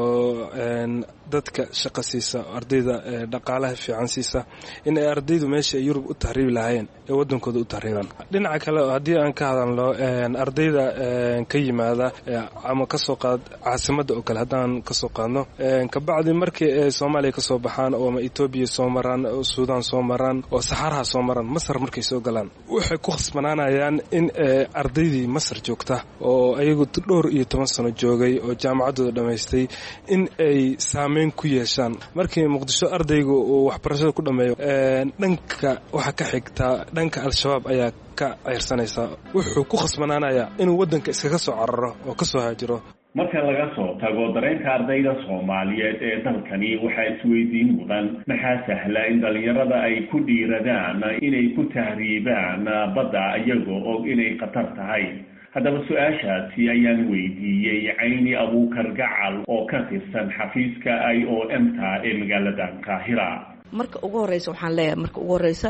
oo dadka shaqo siisa ardayda dhaqaalaha fiican siisa in ay ardaydu meesha Yurub u tahriibi lahaayeen ee wadankooda u tahriibaan. dhinaca kale haddii aan ka hadalno ardayda ka yimaada ama ka soo qaad caasimadda oo kale haddaan ka soo qaadno kabacdi markii ay Soomaaliya ka soo baxaan oo ma Ethiopia soo maraan oo Suudaan soo maraan oo Saxaraha soo maraan Masar markay soo galaan waxay ku khasbanaanayaan in ardaydii Masar joogta oo ayagu dhowr iyo 10 sano joogay oo jaamacadooda dhamaystay in ay saameyn ku yeeshaan. markii Muqdisho ardaygu uu waxbarashada ku dhameeyo dhanka waxa ka xigta dhanka al-shabaab ayaa ka ceyrsanaysa wuxuu ku khasbanaanayaa inuu waddanka iskaga soo cararo oo ka soo haajiro. marka laga soo tago dareenka ardayda Soomaaliyeed ee dalkani waxaa isweydiin mudan maxaa sahla in dhalinyarada ay ku dhiiradaan inay ku tahriibaan badda iyagoo og inay khatar tahay. haddaba su-aashaasi ayaan weydiiyey Cayni Abuukar Gacal oo ka tirsan xafiiska IOM-ta ee magaalada Qaahira. marka ugu horeysa waxaan leeyahay marka ugu horeysa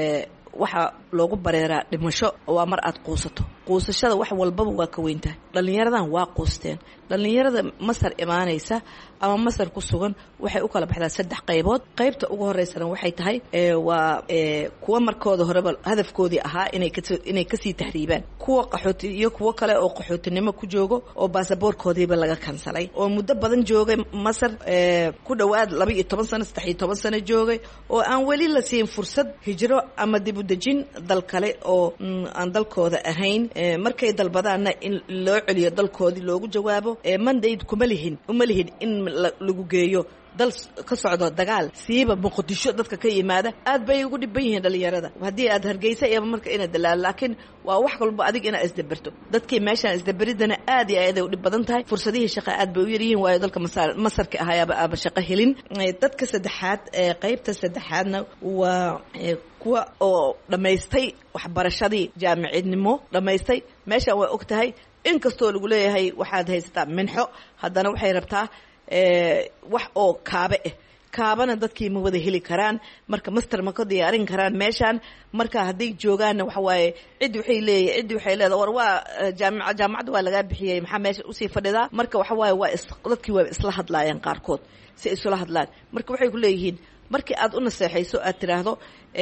waxa loogu bareeraa dhimasho waa mar aad quusashada wax walbaba waa ka weyntahay. dhalinyaradan waa quusteen. dhalinyarada Masar imaanaysa ama Masar ku sugan waxay u kala baxdaa 3 qaybood. qaybta ugu horeysana waxay tahay waa kuwa markooda horeba hadafkoodii ahaa inay ka sii tahriibaan, kuwa qaxooti iyo kuwa kale oo qaxootinimo ku joogo oo baasaboorkoodiiba laga kansalay oo muddo badan joogay Masar ku dhawaad 12 sano 13 sano joogay oo aan weli la siin fursad hijro ama dib u dejin dal kale oo aan dalkooda ahayn. markay dalbadaana in loo celiyo dalkoodii loogu jawaabo mandate kuma lihin in lagu geeyo dal ka socdo dagaal siiba Muqdisho dadka ka yimaada aad bay ugu dhiban yihiin dhalinyarada. haddii aad Hargeysa iyo marka ina dalaal laakiin waa wax walba adig ina isdabarto. dadkii meeshaan isdabaridana aad iyo aad u dhib badan tahay. fursadihii shaqo aad bay u yar yihiin waayo dalka Masarka ahaaba shaqo helin. dadka saddexaad qaybta saddexaadna waa kuwa oo dhamaystay waxbarashadii jaamacadnimo dhamaystay. meeshaan waa og tahay inkastoo lagu leeyahay waxaad haysataa minxo haddana waxay rabtaa wax oo kaabe kaabana dadkii ma wada heli karaan, marka master ma ka diyaarin karaan meeshaan. marka hadday joogaanna waxa waaye cid waxay leedahay war waa jaamacadda waa lagaa bixiyey maxaa meesha usii fadhidaa. marka waxa waaye waa dadkii waa isla hadlaayeen qaarkood si ay isula hadlaan. marka waxay ku leeyihiin markii aad u naseexayso aad tiraahdo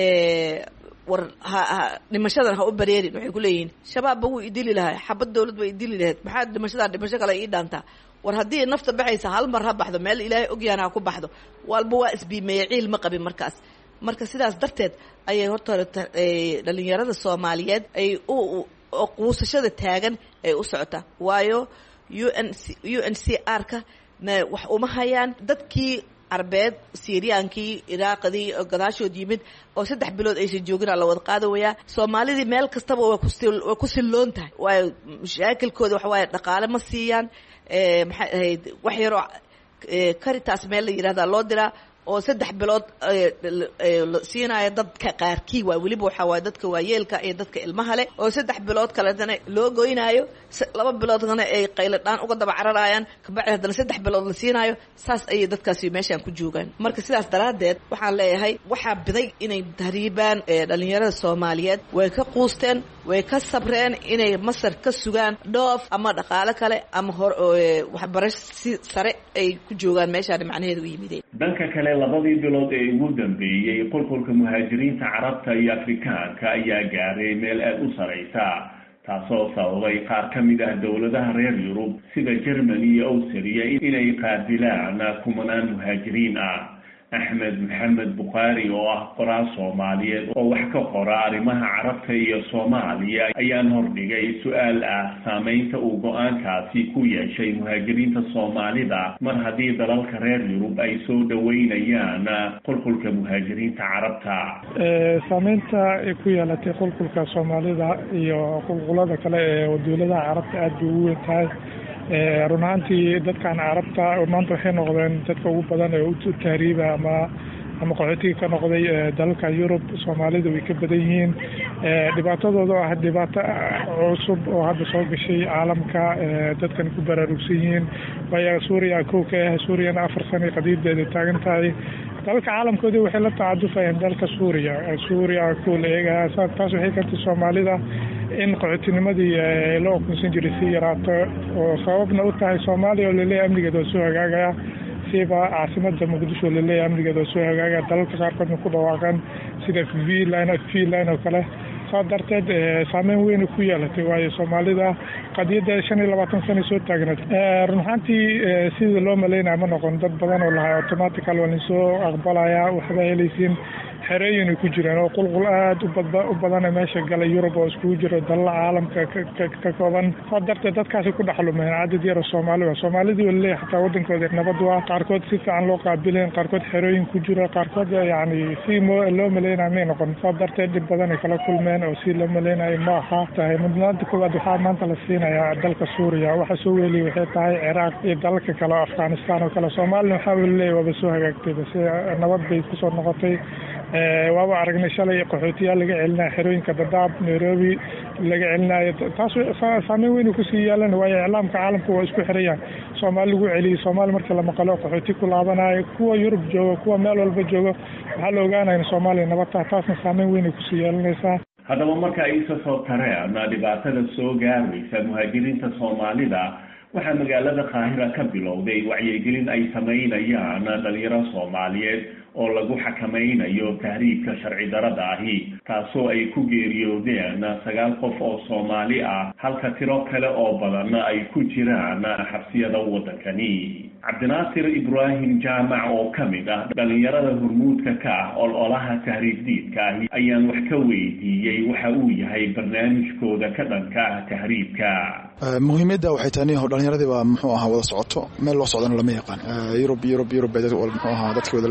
war dhimashadan ha u bareerin, waxay ku leeyihiin shabaabba wuu idili lahaa, xabad dawlad way idili lahayd, maxaa dhimashadan dhimasho kale ii dhaantaa. war haddii nafta baxaysa hal mar ha baxdo, meel ilaahay ogyahan ha ku baxdo. walba waa isbiimeeye ciil ma qabin markaas. marka sidaas darteed ayay horta dhalinyarada Soomaaliyeed ay quusashada taagan ay u socotaa. waayo UNHCR-ka wax uma hayaan dadkii Arbeed, Siiriyaankii, Iraaqdii oo gadaashood yimid oo 3 bilood aysan joogin la wada qaadayaa. Soomaalidii meel kastaba way ku siloon tahay. waayo mashaakilkooda waxa waaye dhaqaale ma siiyaan, maxay ahayd wax yar oo Caritas meel la yiraahdo loo diraa oo 3 bilood la siinayo dadka qaarkii. waa waliba waxa waaye dadka waayeelka iyo dadka ilmaha leh oo 3 bilood kaleetana loo goynayo, 2 biloodna ay qayladaan uga daba cararayaan, kabacdi haddana 3 bilood la siinayo. saas ayay dadkaasi meeshaan ku joogaan. marka sidaas daraadeed waxaan leeyahay waxaa biday inay tahriibaan dhalinyarada Soomaaliyeed. way ka quusteen, way ka sabreen inay Masar ka sugaan dhoof ama dhaqaale kale ama waxbarasho sare ay ku joogaan meeshaan macnaheedu yimideen. dhanka kale labadii bilood ee ugu dambeeyay qulqulka muhaajiriinta Carabta iyo Afrikaanka ayaa gaaray meel aad u sareysa, taasoo sababay qaar ka mid ah dawladaha reer Yurub sida Germany iyo Austria inay qaadilaan kumanaan muhaajiriin ah. Axmed Maxamed Bukhari oo ah qoraa Soomaaliyeed oo wax ka qora arrimaha Carabta iyo Soomaaliya ayaan hordhigay su'aal ah saameynta uu go'aankaasi ku yeeshay muhaajiriinta Soomaalida mar haddii dalalka reer Yurub ay soo dhaweynayaan qulqulka muhaajiriinta Carabta. Saameynta ay ku yeelatay qulqulka Soomaalida iyo qulqulada kale ee dawladaha Carabta aad bay u weyn tahay. run ahaantii dadkan Carabta maanta waxay noqdeen dadka ugu badan ee u tahriiba ama qaxootiga ka noqday dalalka Yurub. Soomaalida way ka badan yihiin. dhibaatadooda ah dhibaato cusub oo hadda soo gashay caalamka, dadkan ku baraarugsan yihiin. waayo Suuriya kowka Suuriyana 4 sano qadiideeda taagan tahay. dalalka caalamkooda waxay la tacadufayaan dalka Suuriya kuul eega taas waxay ka tahay Soomaalida in qaxootinimadii loo aqoonsan jiray si yaraato oo sababna u tahay Soomaaliya oo leeyahay amnigeeda soo hagaagaya, siba caasimada Muqdisho leeyahay amnigeeda soo hagaagaya. dalalka qaarkood ku dhawaaqan sida Finland oo kale. saa darteed saameyn weyn ku yeelatay. waayo Soomaalida qadiyada 25 sano soo taagnayd. run ahaantii sidii loo maleynaa ma noqon. dad badan oo lahaa automatically waa soo aqbalaya, waxba helaysiin. xereeyeen ku jiraan oo qulqul aad u badan meesha galay Yurub oo isku jiro dalal caalamka ka kooban. saa darteed dadkaasi ku dhaxlumeen cadad yar oo Soomaalida wali xataa wadankooda nabad waa. qaarkood si fiican loo qaabileen, qaarkood xereeyeen ku jiro, qaarkood yani si loo maleynaa ma noqon. saa darteed dib badan ay kala kulmeen oo si loo maleynaa ma aha. tahay mudnaanta koowaad waxaa maanta la siinayaa dalka Suuriya. waxa soo weelay waxay tahay Ciraaq iyo dalalka kale Afghanistan oo kale. Soomaaliya waxa weelay waa soo hagaagtay, bas nabad bay ku soo noqotay. waaba aragnay shalay qaxootiyaal laga celinaa xerooyinka Dadaab, Nairobi laga celinayo. taas saameyn weyn ku sii yeelan. waayo iclaamka caalamka waa isku xirayaan. Soomaali lagu celiyo Soomaali markii la maqalo qaxooti ku laabanayo, kuwa Yurub jooga, kuwa meel walba jooga, waxaa la ogaanayaa in Soomaaliya nabad tahay. taasna saameyn weyn ku sii yeelanaysaa. haddaba marka ay soo tareen dhibaatada soo gaaraysa muhaajiriinta Soomaalida, waxaa magaalada Qaahira ka bilowday wacyigelin ay sameynayaan dhalinyaro Soomaaliyeed oo lagu xakameynayo tahriibka sharci darada ahi, taasoo ay ku geeriyoodeen 9 qof oo Soomaali ah, halka tiro kale oo badan ay ku jiraan xabsiyada wadankani. Cabdinaasir Ibrahim Jaamac oo kamid ah dhalinyarada hormuudka ka ah ololaha tahriib diidka ahi ayaan wax ka weydiiyey waxa uu yahay barnaamijkooda ka dhanka ah tahriibka. muhiimadda waxay tahay in dhalinyarada muxuu ahaa wada socoto, meel loo socdana lama yaqaan. Yurub dadka wada leeyihiin iyo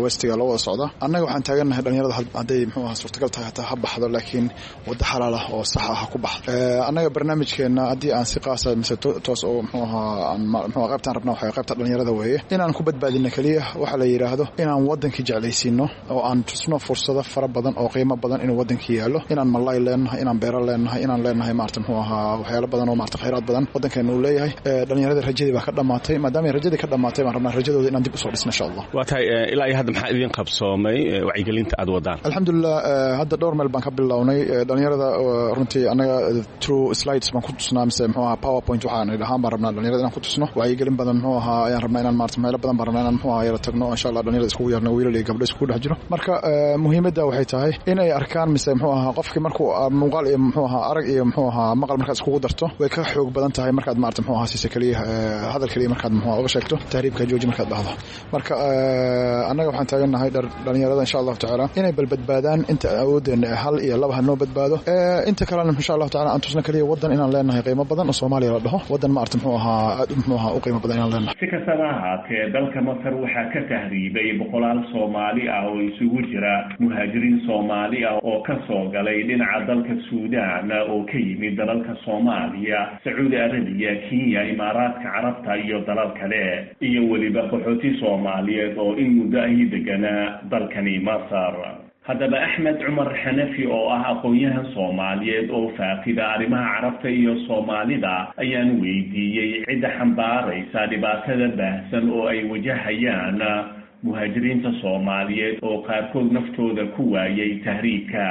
westiga loo wada socda annaga waxaan taagannahay dhalinyarada hadday muxuu ahaa suurtagal tahay hataa ha baxdo laakiin waddo xalaal ah oo sax ah ha ku baxdo annaga barnaamijkeena haddii aan si qaasa mise toos oo muxuu ahaa muxuu qaybtaan rabnaa waxay qaybta dhalinyarada weeye inaan ku badbaadino kaliya waxa la yiraahdo inaan wadankii jeclaysiino oo aan tusno fursado fara badan oo qiimo badan inuu wadankii yaalo inaan malay leenahay inaan beero leenahay inaan leenahay maarta muxuu ahaa waxyaalo badan oo maarta khayraad badan wadankeena uu leeyahay dhalinyarada rajadii baa ka dhamaatay maadaama rajadii ka dhamaatay baan rabnaa rajadooda inaan dib u soo dhisno insha Allah waa tahay ilaa iyo hadda maxaa idin qabsoomay wacyigelinta aad wadaan alxamdulillah hadda dhowr meel baan ka bilownay dhalinyarada runtii anaga through slides baan ku tusnaa mise muxuu ahaa powerpoint waxaan idhahaan baan rabnaa dhalinyarada inaan ku tusno wacyigelin badan muxuu ahaa ayaan rabnaa inaan maarta meelo badan baan rabnaa inaan muxuu ahaa yara tagno insha Allah dhalinyarada iskugu yeerno wiilal iyo gabdho iskugu dhex jiro marka muhiimadda waxay tahay inay arkaan mise muxuu ahaa qofkii markuu muuqaal iyo muxuu ahaa arag iyo muxuu ahaa maqal markaad iskugu darto way ka xoog badan tahay markaad maarta muxuu ahaa siisa kaliya hadal kaliya markaad muxuu ahaa uga sheegto tahriibka jooji markaad dhahdo marka annaga waxaan taagannahay dhalinyarada insha Allah tacaala inay balbadbaadaan inta awoodeena hal iyo laba noo badbaado inta kalena insha Allah tacaala aan tusno kaliya wadan inaan leenahay qiimo badan oo Soomaaliya la dhaho wadan maarta muxuu ahaa u qiimo badan inaan leenahay si kastaba ahaatee dalka Masar waxaa ka tahriibay boqolaal Soomaali ah oo isugu jira muhaajiriin Soomaali ah oo ka soo galay dhinaca dalka Suudaan oo ka yimid dalalka Soomaaliya Sacuudi Arabiya Kenya Imaaraadka Carabta iyo dalal kale iyo waliba qaxooti Soomaaliyeed oo in muddo ay deganaa dalkani Masar haddaba Axmed Cumar Xanafi oo ah aqoonyahan Soomaaliyeed oo faaqida arrimaha Carabta iyo Soomaalida ayaan weydiiyey cidda xambaaraysa dhibaatada baahsan oo ay wajahayaan muhaajiriinta Soomaaliyeed oo qaarkood naftooda ku waayay tahriibka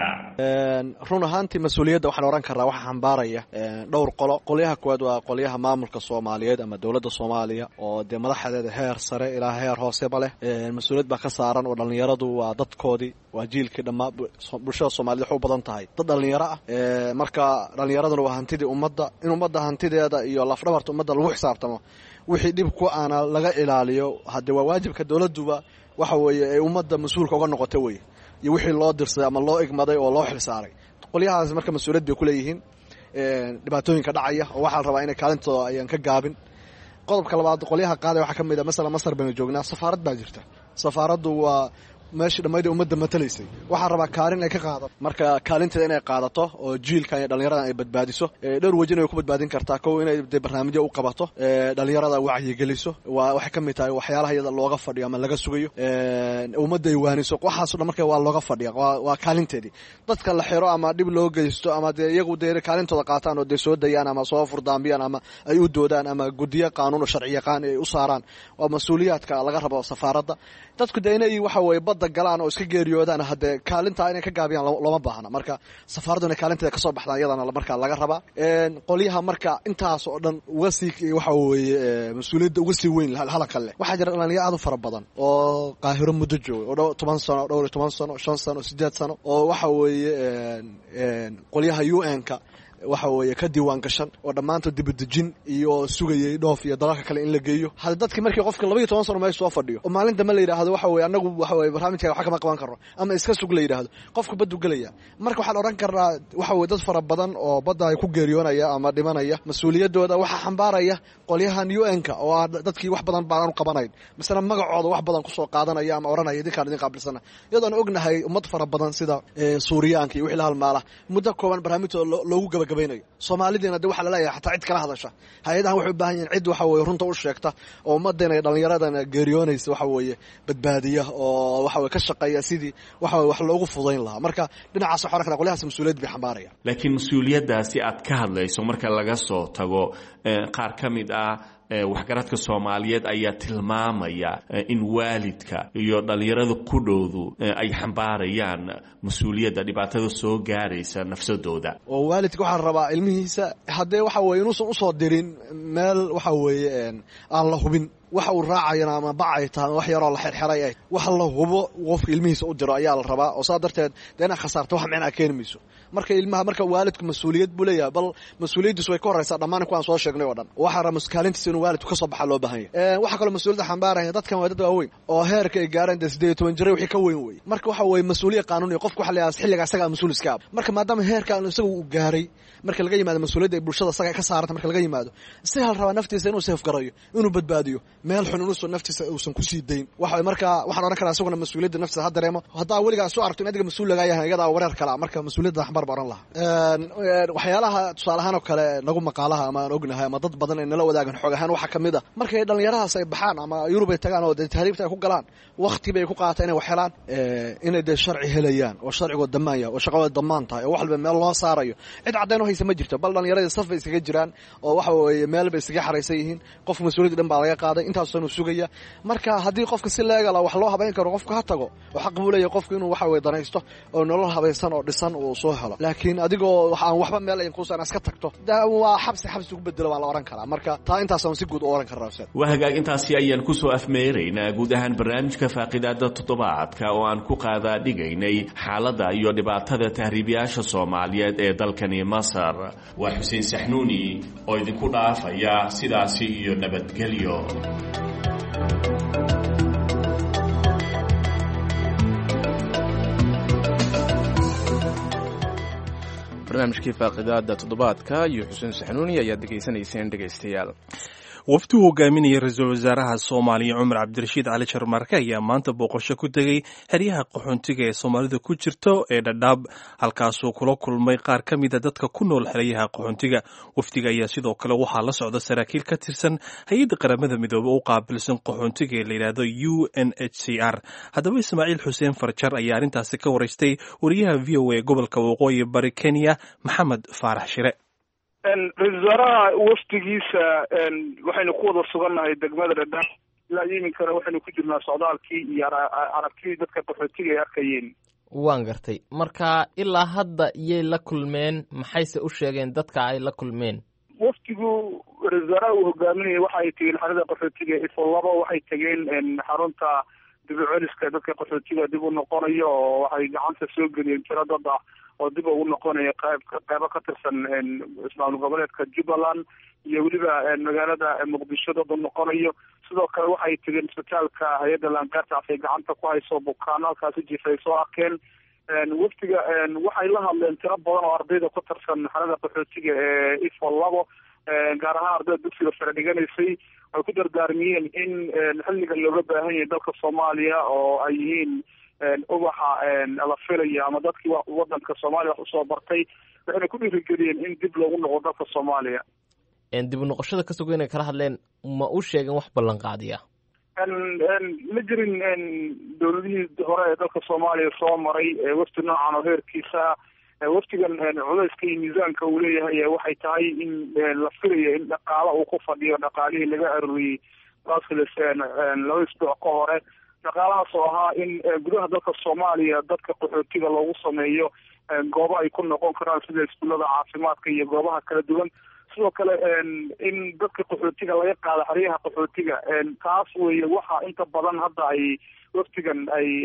run ahaantii mas'uuliyadda waxaan oran karaa waxa xambaaraya dhowr qolyaha koowaad waa qolyaha maamulka Soomaaliyeed ama dawladda Soomaaliya oo de madaxdeeda heer sare ilaa heer hoose bale mas'uuliyad baa ka saaran oo dhalinyaradu waa dadkoodii waa jiilkii dhammaan bulshada Soomaaliyeed waxay u badan tahay dad dhalinyaro ah marka dhalinyaraduna waa hantidii ummadda in ummadda hantideeda iyo lafdhabarta ummadda lagu xisaabtamo wixii dhib ku aana laga ilaaliyo hadda waa waajibka dawladduba waxa weeye ay ummadda mas'uulka uga noqotay weeye iyo wixii loo dirsaday ama loo igmaday oo loo xil saaray qolyahaas marka mas'uuliyad bay ku leeyihiin dhibaatooyinka dhacaya oo waxa la rabaa inay kaalintooda ayaan ka gaabin qodobka labaad qolyaha qaaday waxa kamid ah mesela Masar baan joognaa safaarad baa jirta safaaraddu waa meeshii dhammayd ummadda matalaysay waxaan rabaa kaalin ay ka qaadato marka kaalinteeda inay qaadato oo jiilkan iyo dhalinyarada ay badbaadiso dhowr wajin ay ku badbaadin kartaa kow inay barnaamijyo u qabato dhalinyarada wacyi geliso waxay ka mid tahay waxyaalaha iyada looga fadhiyo ama laga sugayo ummadda ay waaniso waxaas oo markaa waa looga fadhiya waa kaalinteedii dadka la xiro ama dhib loo geysto ama de iyagu de kaalintooda qaataan oo de soo dayaan ama soo furdaambiyaan ama ay u doodaan ama gudiyo qaanuun oo sharci yaqaan ay u saaraan waa mas'uuliyaadka laga rabo safaaradda dadku de inay waxa weeye badda galaan oo iska geeriyoodaan hadde kaalinta inay ka gaabiyaan looma baahna marka safaaraddu inay kaalinteeda ka soo baxdaan iyadana markaa laga rabaa qolyaha marka intaas oo dhan uga sii waxa weeye mas'uuliyadda uga sii weyn halka leh waxaa jira dhalinyaro aad u fara badan oo qaahiro muddo jooga oo 10 sano dhowr 10 sano 5 sano 8 sano oo waxa weeye qolyaha UN-ka waxa weeye ka diiwaan gashan oo dhammaantood dibadejin iyo sugayay dhoof iyo dalalka kale in la geeyo hada dadkii markii qofka 12 sano meesha soo fadhiyo oo maalinta ma la yiraahdo waxa weeye anagu waxa weeye barnaamijka waxa kama qaban karno ama iska sug la yiraahdo qofka badu galaya marka waxa la oran karaa waxa weeye dad fara badan oo badda ay ku geeriyoonaya ama dhimanaya mas'uuliyadooda waxa xambaaraya qolyahan UN-ka oo dadkii wax badan baan u qabanayn mesela magacooda wax badan ku soo qaadanaya ama oranaya idinkaan idin qaabilsana iyadoo aan ognahay ummad fara badan sida Suuriyaanka iyo wixii la halmaala muddo kooban barnaamijka loogu Soomaalideena waxa la leeyahay xataa cid kala hadasha hay'adahan waxay u baahan yihiin cid waxa weeye runta u sheegta oo ummadeena dhalinyaradan geeriyoonaysa waxa weeye badbaadiya oo waxa weeye ka shaqeeya sidii waxa weeye wax loogu fudayn lahaa marka dhinacaas waxa arkana qolyahaas mas'uuliyad bay xambaaraya laakiin mas'uuliyadaasi aad ka hadlayso marka laga soo tago qaar kamid ah waxgaradka Soomaaliyeed ayaa tilmaamaya in waalidka iyo dhalinyarada ku dhowdu ay xambaarayaan mas'uuliyadda dhibaatada soo gaaraysa nafsadooda oo waalidka waxa rabaa ilmihiisa hadee waxa weeye inuu soo dirin meel waxa weeye aan la hubin waxa uu raacayna ama bacay tahay wax yar oo la xirxiray wax la hubo qofka ilmihiisa u diro ayaa la rabaa oo sadarteed deena khasaarto wax macna keenmayso marka ilmaha marka waalidku mas'uuliyad buu leeyahay bal mas'uuliyadiisu way ka horeysaa dhammaan kuwan soo sheegnay oo dhan waxa ra maskaalintiisa inuu waalidku ka soo baxa loo baahan yahay waxa kale mas'uuliyadda xambaaraya dadkan waa dad waaweyn oo heerka ay gaareen 18 jir wixii ka weyn way marka waxa way mas'uuliyad qaanuuni qofku waxa leeyahay xilliga asaga mas'uul iska ah marka maadaama heerka isagu uu gaaray marka laga yimaado mas'uuliyadda bulshada asaga ka saaranta marka laga yimaado si hal raba naftiisa inuu seef garayo inuu badbaadiyo meel xun inuusan naftiisa uusan kusii dayn waxa markaa waxaan oran karaa isaguna mas-uuliyadda naftiisa ha dareemo haddaa weligaa soo aragto in adiga mas-uul lagaa yahay iyadaa wareer kale marka mas-uuliyadda xambaar baa oran lahaa waxyaalaha tusaale ahaan oo kale nagu maqaalaha ama aan ognahay ama dad badan ay nala wadaagan xoog ahaan waxaa kamid a markay dhalinyarahaas ay baxaan ama yurub ay tagaan oo dee tahriibta ay ku galaan wakti bay ku qaata inay wax helaan inay dee sharci helayaan oo sharcigoo damaan yahay oo shaqadooda damaan tahay oo wax walba meel loo saarayo cid caddayn u haysa ma jirto bal dhalinyaradii saf bay iskaga jiraan oo waxa weeye meel bay iskaga xaraysan yihiin qof mas-uuliyadda dhan baa laga qaaday intaasoo sugaya marka haddii qofka si leegala wax loo habayn karo qofka ha tago oo xaq buu leeyahay qofku inuu waxa weye danaysto oo nolol habaysan oo dhisan uu soo helo laakiin adigoo aan waxba meel ay kuusan iska tagto waa xabsi ku bedelo waa la oran karaa marka taa intaasaan si guud u oran karaa waa hagaag intaasi ayaan kusoo afmeeraynaa guud ahaan barnaamijka faaqidaada toddobaadka oo aan ku qaadaa dhigaynay xaaladda iyo dhibaatada tahriibiyaasha soomaaliyeed ee dalkani masar waa xuseen saxnuuni oo idinku dhaafaya sidaasi iyo nabadgelyo barnaamijkii faaqidaada toddobaadka iyo xuseen saxnuuni ayaad degeysanayseen dhegaystayaal wafdi uu hogaaminaya ra-iisul wasaaraha soomaaliya cumar cabdirashiid cali sharmarke ayaa maanta booqasho ku tegey xeryaha qaxoontiga ee soomaalida ku jirto ee dhadhaab halkaasuu kula kulmay qaar ka mida dadka ku nool xeryaha qaxoontiga wafdiga ayaa sidoo kale waxaa la socda saraakiil ka tirsan hay-adda qaramada midoobe u qaabilsan qaxoontiga ee layidhaahdo u n h c r haddaba ismaaciil xuseen farjar ayaa arrintaasi ka waraystay wariyaha v o a gobolka waqooyi bari kenya maxamed faarax shire ra-isul wasaaraha wafdigiisa waxaynu ku wada sugannahay degmada dhadhaab ilaa iminkana waxaynu ku jirnaa socdaalkii iyo aragtidii dadka qaxootiga ay arkayeen waan gartay marka ilaa hadda iyay la kulmeen maxayse u sheegeen dadka ay la kulmeen wafdigu ra-isul wasaaraha uu hogaaminayay waxa ay tegeen xerada qaxootiga ifolabo waxay tegeen xarunta dib u celiska dadka qaxootiga dib u noqonayo oo waxay gacanta soo geliyeen tiro dad ah oo dib ugu noqonaya qeybo ka tirsan ismaamul goboleedka jubbaland iyo weliba magaalada muqdisho dad u noqonayo sidoo kale waxay tegeen isbitaalka hay-adda laanqeyrtaas ay gacanta ku hayso bukaano halkaasi jifa ay soo arkeen wafdiga waxay la hadleen tiro badan oo ardayda ku tirsan xerada qaxootiga ee ifolabo gaar ahaan ardayda dugsiga sare dhiganaysay ay ku dardaarmiyeen in xilligan looga baahan yahay dalka soomaaliya oo ay yihiin ubaxa la filaya ama dadkii wadanka soomaaliya wax usoo bartay waxayna ku dhiirigeliyeen in dib loogu noqdo dalka soomaaliya dib u noqoshada ka sugo inay kala hadleen ma u sheegeen wax ballanqaadiya ma jirin dowladihii hore ee dalka soomaaliya soo maray wafdi noocan oo heerkiisa wafdigan culayska iyo miisaanka uu leeyahay waxay tahay in la filayo in dhaqaala uu ku fadhiyo dhaqaalihii laga arooriyey baskiles laba isbuuc ka hore dhaqaalahaas oo ahaa in gudaha dalka soomaaliya dadka qaxootiga loogu sameeyo goobo ay ku noqon karaan sida iskuullada caafimaadka iyo goobaha kala duwan sidoo kale in dadka qaxootiga laga qaado xeryaha qaxootiga taas weeye waxa inta badan hadda ay waftigan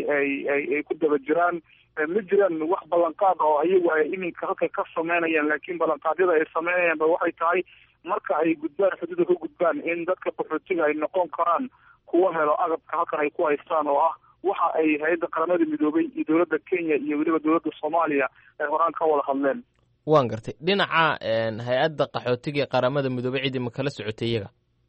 ay ku daba jiraan ma jiraan wax ballanqaad oo ayagu ay iminka halkay ka sameynayaan laakiin ballanqaadyada ay sameynayaan ba waxay tahay marka ay gudbaan xuduuda ka gudbaan in dadka qaxootiga ay noqon karaan kuwa helo agabka halkan ay ku haystaan oo ah waxa ay hay-adda qaramada midoobay iyo dowladda kenya iyo weliba dowladda soomaaliya ay horaan ka wada hadleen waan gartay dhinaca hay-adda qaxootiga ee qaramada midoobey cidi ma kala socotay iyaga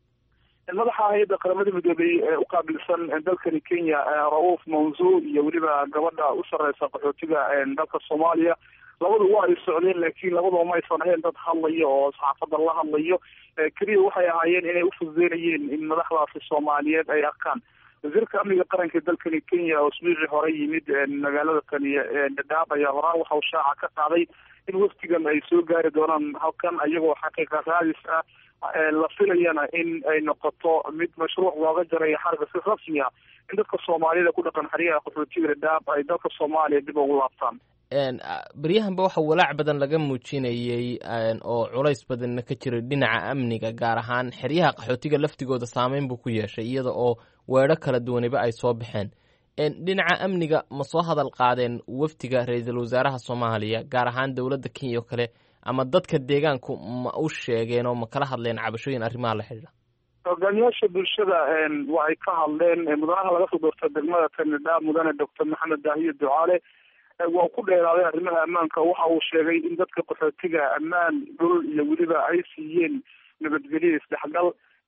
madaxa hay-adda qaramada midoobey ee u qaabilsan dalkani kenya ra-uuf mansuur iyo weliba gabadha u sareysa qaxootiga dalka soomaaliya labadu waa ay socdeen laakiin labaduba ma aysan ahayn dad hadlayo oo saxaafadda la hadlayo keliya waxay ahaayeen inay ufududeynayeen in madaxdaasi soomaaliyeed ay arkaan wasiirka amniga qaranka dalkani kenya oo isbuucii hore yimid magaalada kani dhadhaab ayaa horaan waxa uu shaaca ka qaaday in waftigan ay soo gaari doonaan halkan iyagoo xaqiiqa raadis ah la filayana in ay noqoto mid mashruuc looga jarayo xarga si rasmi ah in dadka soomaalida ku dhaqan xeryaha qaxootiga dhadhaab ay dalka soomaaliya dib ugu laabtaan beryahanba waxa walaac badan laga muujinayey oo culays badanna ka jiray dhinaca amniga gaar ahaan xeryaha qaxootiga laftigooda saameyn buu ku yeeshay iyada oo weedho kala duwaniba ay soo baxeen dhinaca amniga ma soo hadal qaadeen wafdiga ra-iisul wasaaraha soomaaliya gaar ahaan dowladda kenya oo kale ama dadka deegaanku ma u sheegeen oo ma kala hadleen cabashooyin arrimaha la xidhiidha hogaamiyaasha bulshada waa ay ka hadleen mudanaha laga soo doortay degmada tanidhaab mudane doctor maxamed daahiye ducaale waa ku dheeraaday arrimaha ammaanka waxa uu sheegay in dadka qaxootiga ammaan dhul iyo weliba ay siiyeen nabadgelyo isdhexgal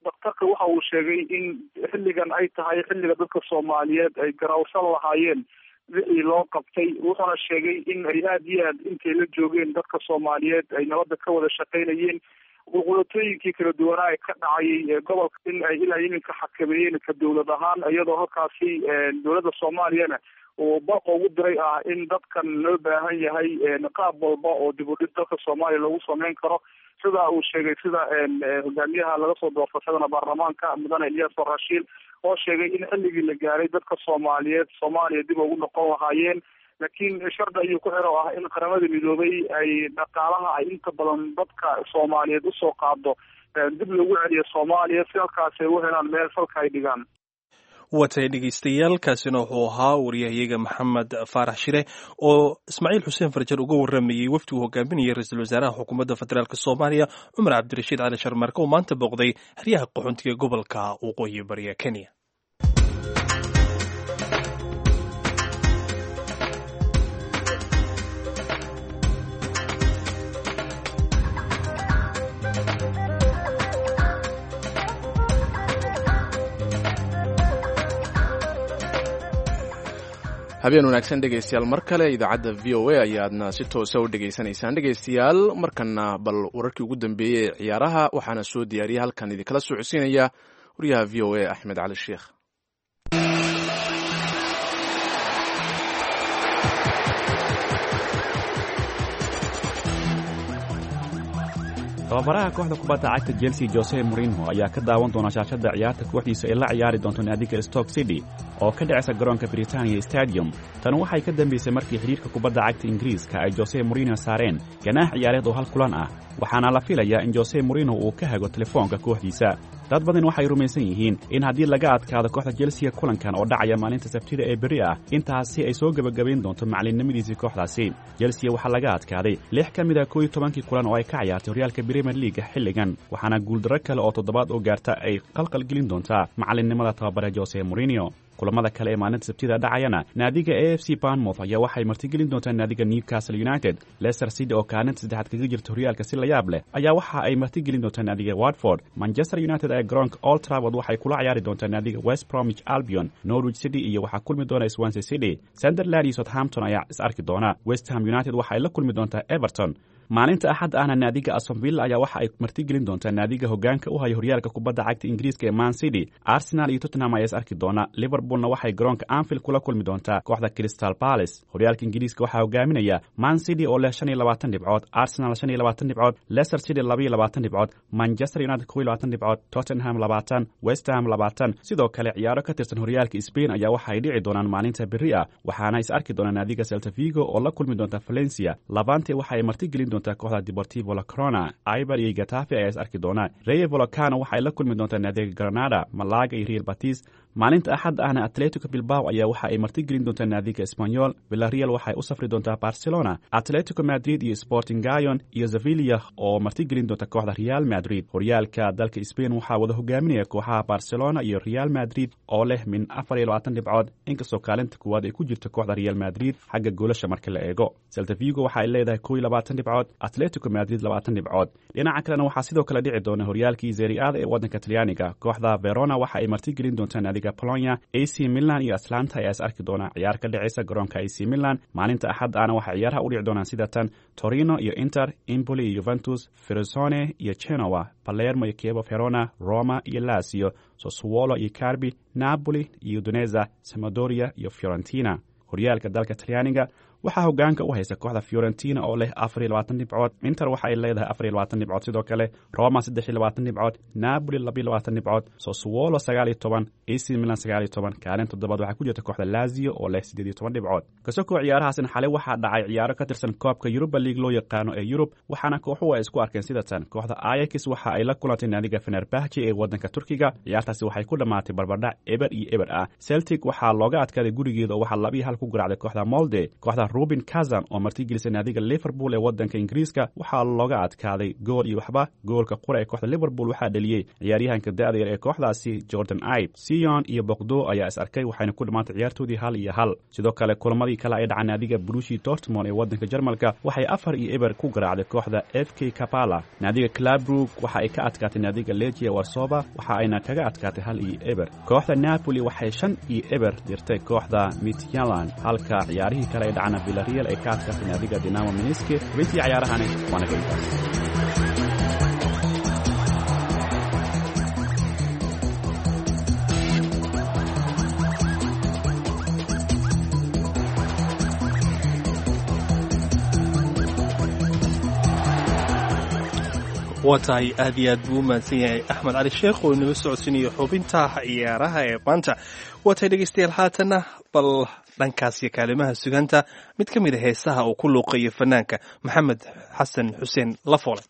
daktarka waxa uu sheegay in xilligan ay tahay xilliga dadka soomaaliyeed ay garawsan lahaayeen wixii loo qabtay. wuxuuna sheegay in ay aada iyo aad intay la joogeen dadka soomaaliyeed ay nabadda ka wada shaqaynayeen. qulqulatooyinkii kala duwanaa ee ka dhacayay gobolka in ay ilaa iminka xakameeyeen ka dowlad ahaan, iyadoo halkaasi dowladda soomaaliyana uu baqa ugu diray ah in dadkan loo baahan yahay qaab walba oo dib u dhig dalka soomaaliya lagu sameyn karo. sida uu sheegay sida hogaamiyaha laga soo doortashadana baarlamaanka mudane Ilyas Rashiid oo sheegay in xilligii la gaaray dadka soomaaliyeed Soomaaliya dib ugu noqon lahaayeen, laakiin shardi ayuu ku xiro ah in qaramada midoobay ay dhaqaalaha ay inta badan dadka soomaaliyeed usoo qaado dib loogu celiyo Soomaaliya si halkaas ay u helaan meel falka ay dhigaan. watay dhegeystayaal kaasina wuxuu ahaa wariyahayaga maxamed faarax shire oo ismaaciil xuseen farjar uga waramayey wafdi uu hogaaminayay ra-iisul wasaaraha xukuumadda federaalk soomaaliya cumar cabdirashiid cali sharmarke oo maanta booqday xeryaha qaxoontiga gobolka waqooyi bariga kenya. habeen wanaagsan dhegaystayaal, mar kale idaacadda v o a ayaadna si toosa u dhegaysanaysaan. dhegaystayaal, markana bal wararkii ugu dambeeyey ee ciyaaraha waxaana soo diyaariyay halkan idinkala socodsiinaya wariyaha v o a axmed cali sheekh. tababaraha kooxda kubadda cagta Chelsea Jose Mourinho ayaa ka daawan doona shaashada ciyaarta kooxdiisa ee la ciyaari doonto naadiga Stoke City oo ka dhacaysa garoonka Britania Stadium. tan waxay ka dambeysay markii xiriirka kubadda cagta Ingiriiska ay Jose Mourinho saareen ganaax ciyaareed oo hal kulan ah, waxaana la filayaa in Jose Mourinho uu ka hago telefoonka kooxdiisa. dad badan waxay rumaysan yihiin in haddii laga adkaado kooxda Chelsea kulankan oo dhacaya maalinta Sabtida ee beri ah, intaasi ay soo gabagabayn doonto macallinimadiisa kooxdaasi. Chelsea waxaa laga adkaaday 6 ka mid ah 12 kulan oo ay ka ciyaartay horyaalka Premier League xilligan, waxaana guuldarro kale oo 7 oo gaarta ay qalqal gelin doontaa macallinimada tababare Jose Mourinho. kulamada kale ee maalinta Sabtida dhacayana naadiga AFC Bournemouth ayaa waxay martigelin doontaa naadiga Newcastle United. Leicester City oo kaalinta saddexaad kaga jirta horyaalka si la yaab leh ayaa waxa ay martigelin doontaa naadiga Watford. Manchester United ee garoonka Old Trafford waxay kula ciyaari doontaa naadiga West Bromwich Albion. Norwich City iyo waxaa kulmi doona Swansea City. Sunderland iyo Southampton ayaa is arki doona. West Ham United waxay la kulmi doontaa Everton. maalinta axad ahna naadiga Aston Villa ayaa waxa ay martigelin doontaa naadiga hogaanka u haya horyaalka kubadda cagta Ingiriiska ee Man City. Arsenal iyo Tottenham ayaa is arki doona. Liverpoolna waxay garoonka Anfield kula kulmi doontaa kooxda Crystal Palace. horyaalka Ingiriiska waxaa hogaaminaya Man City oo leh 25 dhibcood, Arsenal 25 dhibcood, Leicester City 22 dhibcood, Manchester United 22 dhibcood, Tottenham 20, West Ham 20. sidoo kale ciyaaro ka tirsan horyaalka Spain ayaa waxa ay dhici doonaan maalinta berri ah, waxaana is arki doona naadiga Celta Vigo oo la kulmi doonta Valencia. Levante waxa ay martigelin doontaa kooxda Deportivo La Corona. Eibar iyo Getafe ayaa is arki doona. Rayo Vallecano waxay la kulmi doontaa naadiga Granada. Malaga iyo Real Betis. maalinta axad ahna Atletico Bilbao ayaa waxa ay martigelin doontaa naadiga Espanyol. Villarreal waxay u safri doontaa Barcelona. Atletico Madrid iyo Sporting Gijón iyo Sevilla oo martigelin doonta kooxda Real Madrid. horyaalka dalka Spain waxaa wada hogaaminaya kooxaha Barcelona iyo Real Madrid oo leh min 24 dhibcood, inkastoo kaalinta kuwaad ay ku jirto kooxda Real Madrid xagga goolasha marka la eego. Celta Vigo waxa ay leedahay 21 dhibcood, Atletico Madrid 20 dhibcood. dhinaca kalena waxaa sidoo kale dhici doona horyaalkii Serie A ee wadanka Talyaaniga. kooxda Verona waxa ay martigelin doontaa naadiga Bologna. AC Milan iyo Atlanta ayaa is arki doona. ciyaar ka dhacaysa garoonka AC Milan maalinta axad ahna waxa ciyaaraha u dhici doonaan sida tan: Torino iyo Inter, Empoli iyo Juventus, Frosinone iyo Genoa, Palermo iyo Chievo Verona, Roma iyo Lazio, Sassuolo iyo Carpi, Napoli iyo Udinese, Sampdoria iyo Fiorentina. horyaalka dalka Talyaaniga waxaa hogaanka u haysa kooxda Fiorentina oo leh 24 dhibcood. Inter waxa ay leedahay 24 dhibcood sidoo kale. Roma 23 dhibcood, Napoli 22 dhibcood, Sassuolo 19, AC Milan 19. kaalin toddobaad waxaa ku jirta kooxda Lazio oo leh 18 dhibcood. kasoo ciyaarahaasna xalay waxaa dhacay ciyaaro ka tirsan koobka Europa League loo yaqaano ee Yurub, waxaana kooxuhu ay isku arkeen sida tan: kooxda Ajax waxa ay la kulantay naadiga Fenerbahce ee wadanka Turkiga. ciyaartaasi waxay ku dhamaatay barbardhac eber iyo eber ah. Celtic waxaa looga adkaaday gurigeeda oo waxa 2-1 ku garaacday kooxda Molde. kooxda Rubin Kazan oo martigelisay naadiga Liverpool ee waddanka Ingiriiska waxaa looga adkaaday gool iyo waxba. goolka qura ee kooxda Liverpool waxaa dhaliyay ciyaaryahanka da'da yar ee kooxdaasi Jordan Ibe. Sion iyo Bordeaux ayaa is arkay waxayna ku dhamaatay ciyaartoodii 1-1. sidoo kale kulamadii kale ay dhacay naadiga Borussia Dortmund ee waddanka Jarmalka waxay 4-0 ku garaacday kooxda FK Kapala. naadiga Club Brugge waxa ay ka adkaatay naadiga Legia Warsaw waxa ayna kaga adkaatay 1-0. kooxda Napoli waxay 5-0 dirtay kooxda Midtjylland halka ciyaarihii kale ay dhacana Villarreal ay ka adkaatay naadiga Dinamo Minsk. intii ciyaarahani waana ka intaas. waa tahay aad iyo aad buu u mahadsan yahay Axmed Cali Sheekh oo inaga socodsiinayo xubinta ciyaaraha ee maanta. waa tahay dhegeystayaal haatanna bal dhankaas iyo kaalimaha suganta mid ka mid a heesaha uu ku luuqayo fanaanka Maxamed Xasan Xuseen Lafoole.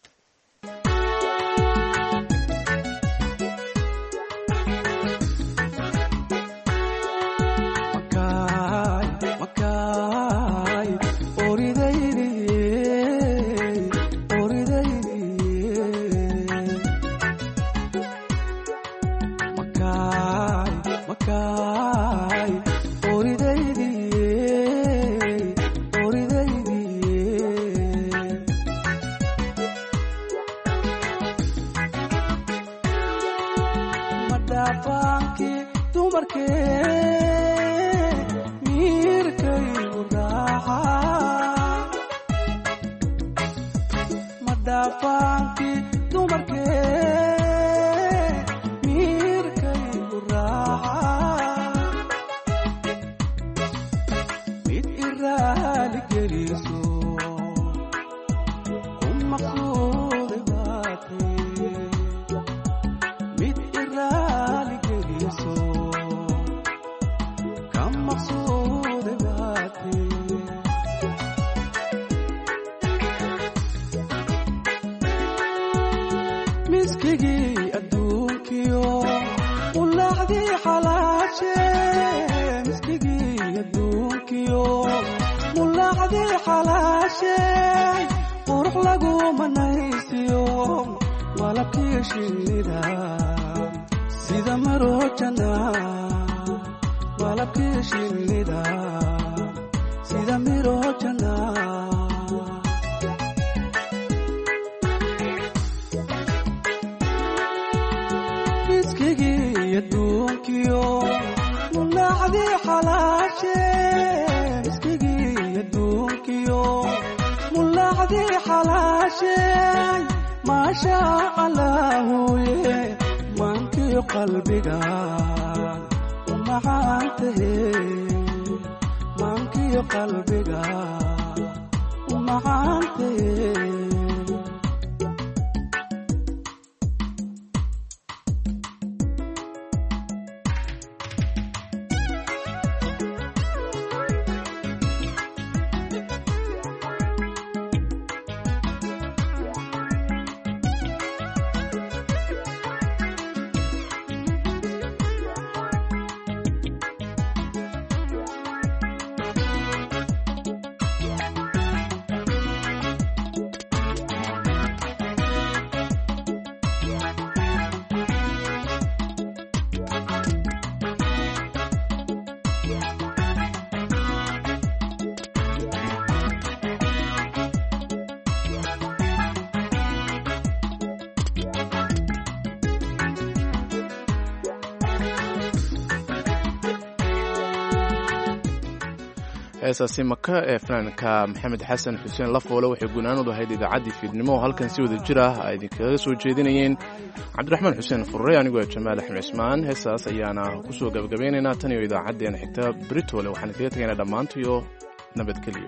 heesaasi maka ee fanaanka Maxamed Xasan Xuseen Lafoole waxay gunaanadu ahayd idaacaddii fiidnimo halkan si wada jir ah ay idinkaga soo jeedinayeen Cabdiraxmaan Xuseen Furre anigoo Jamaal Axmed Cismaan. heesaas ayaana ku soo gabagabaynaynaa tan iyo idaacadeena xigta Britole waxaan idinkaga tagaynaa dhammaantiyo nabadgelyo.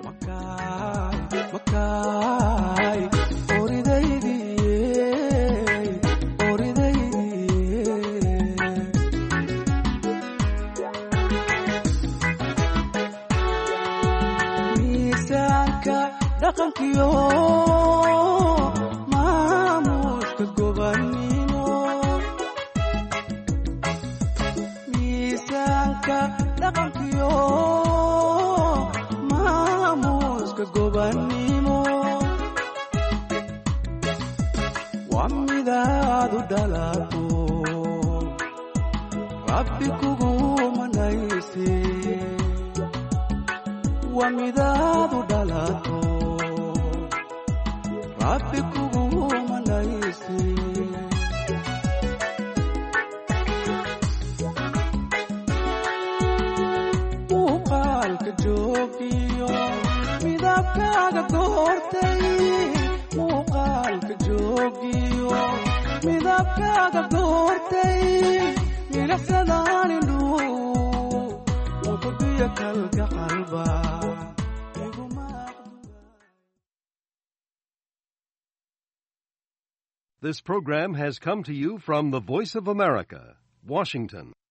dhaqankiyo maamuuska gobannimo miisaanka dhaqankiyo maamuuska dhalato rabbi kugu manayse waa midaadu dhalato rabbi kugu manayse muuqaalka joogiyo midabkaaga doortay muuqaalka joogiyo midabkaaga doortay milicsadaanindu muqdiyo kalga qalba This program has come to you from the Voice of America, Washington.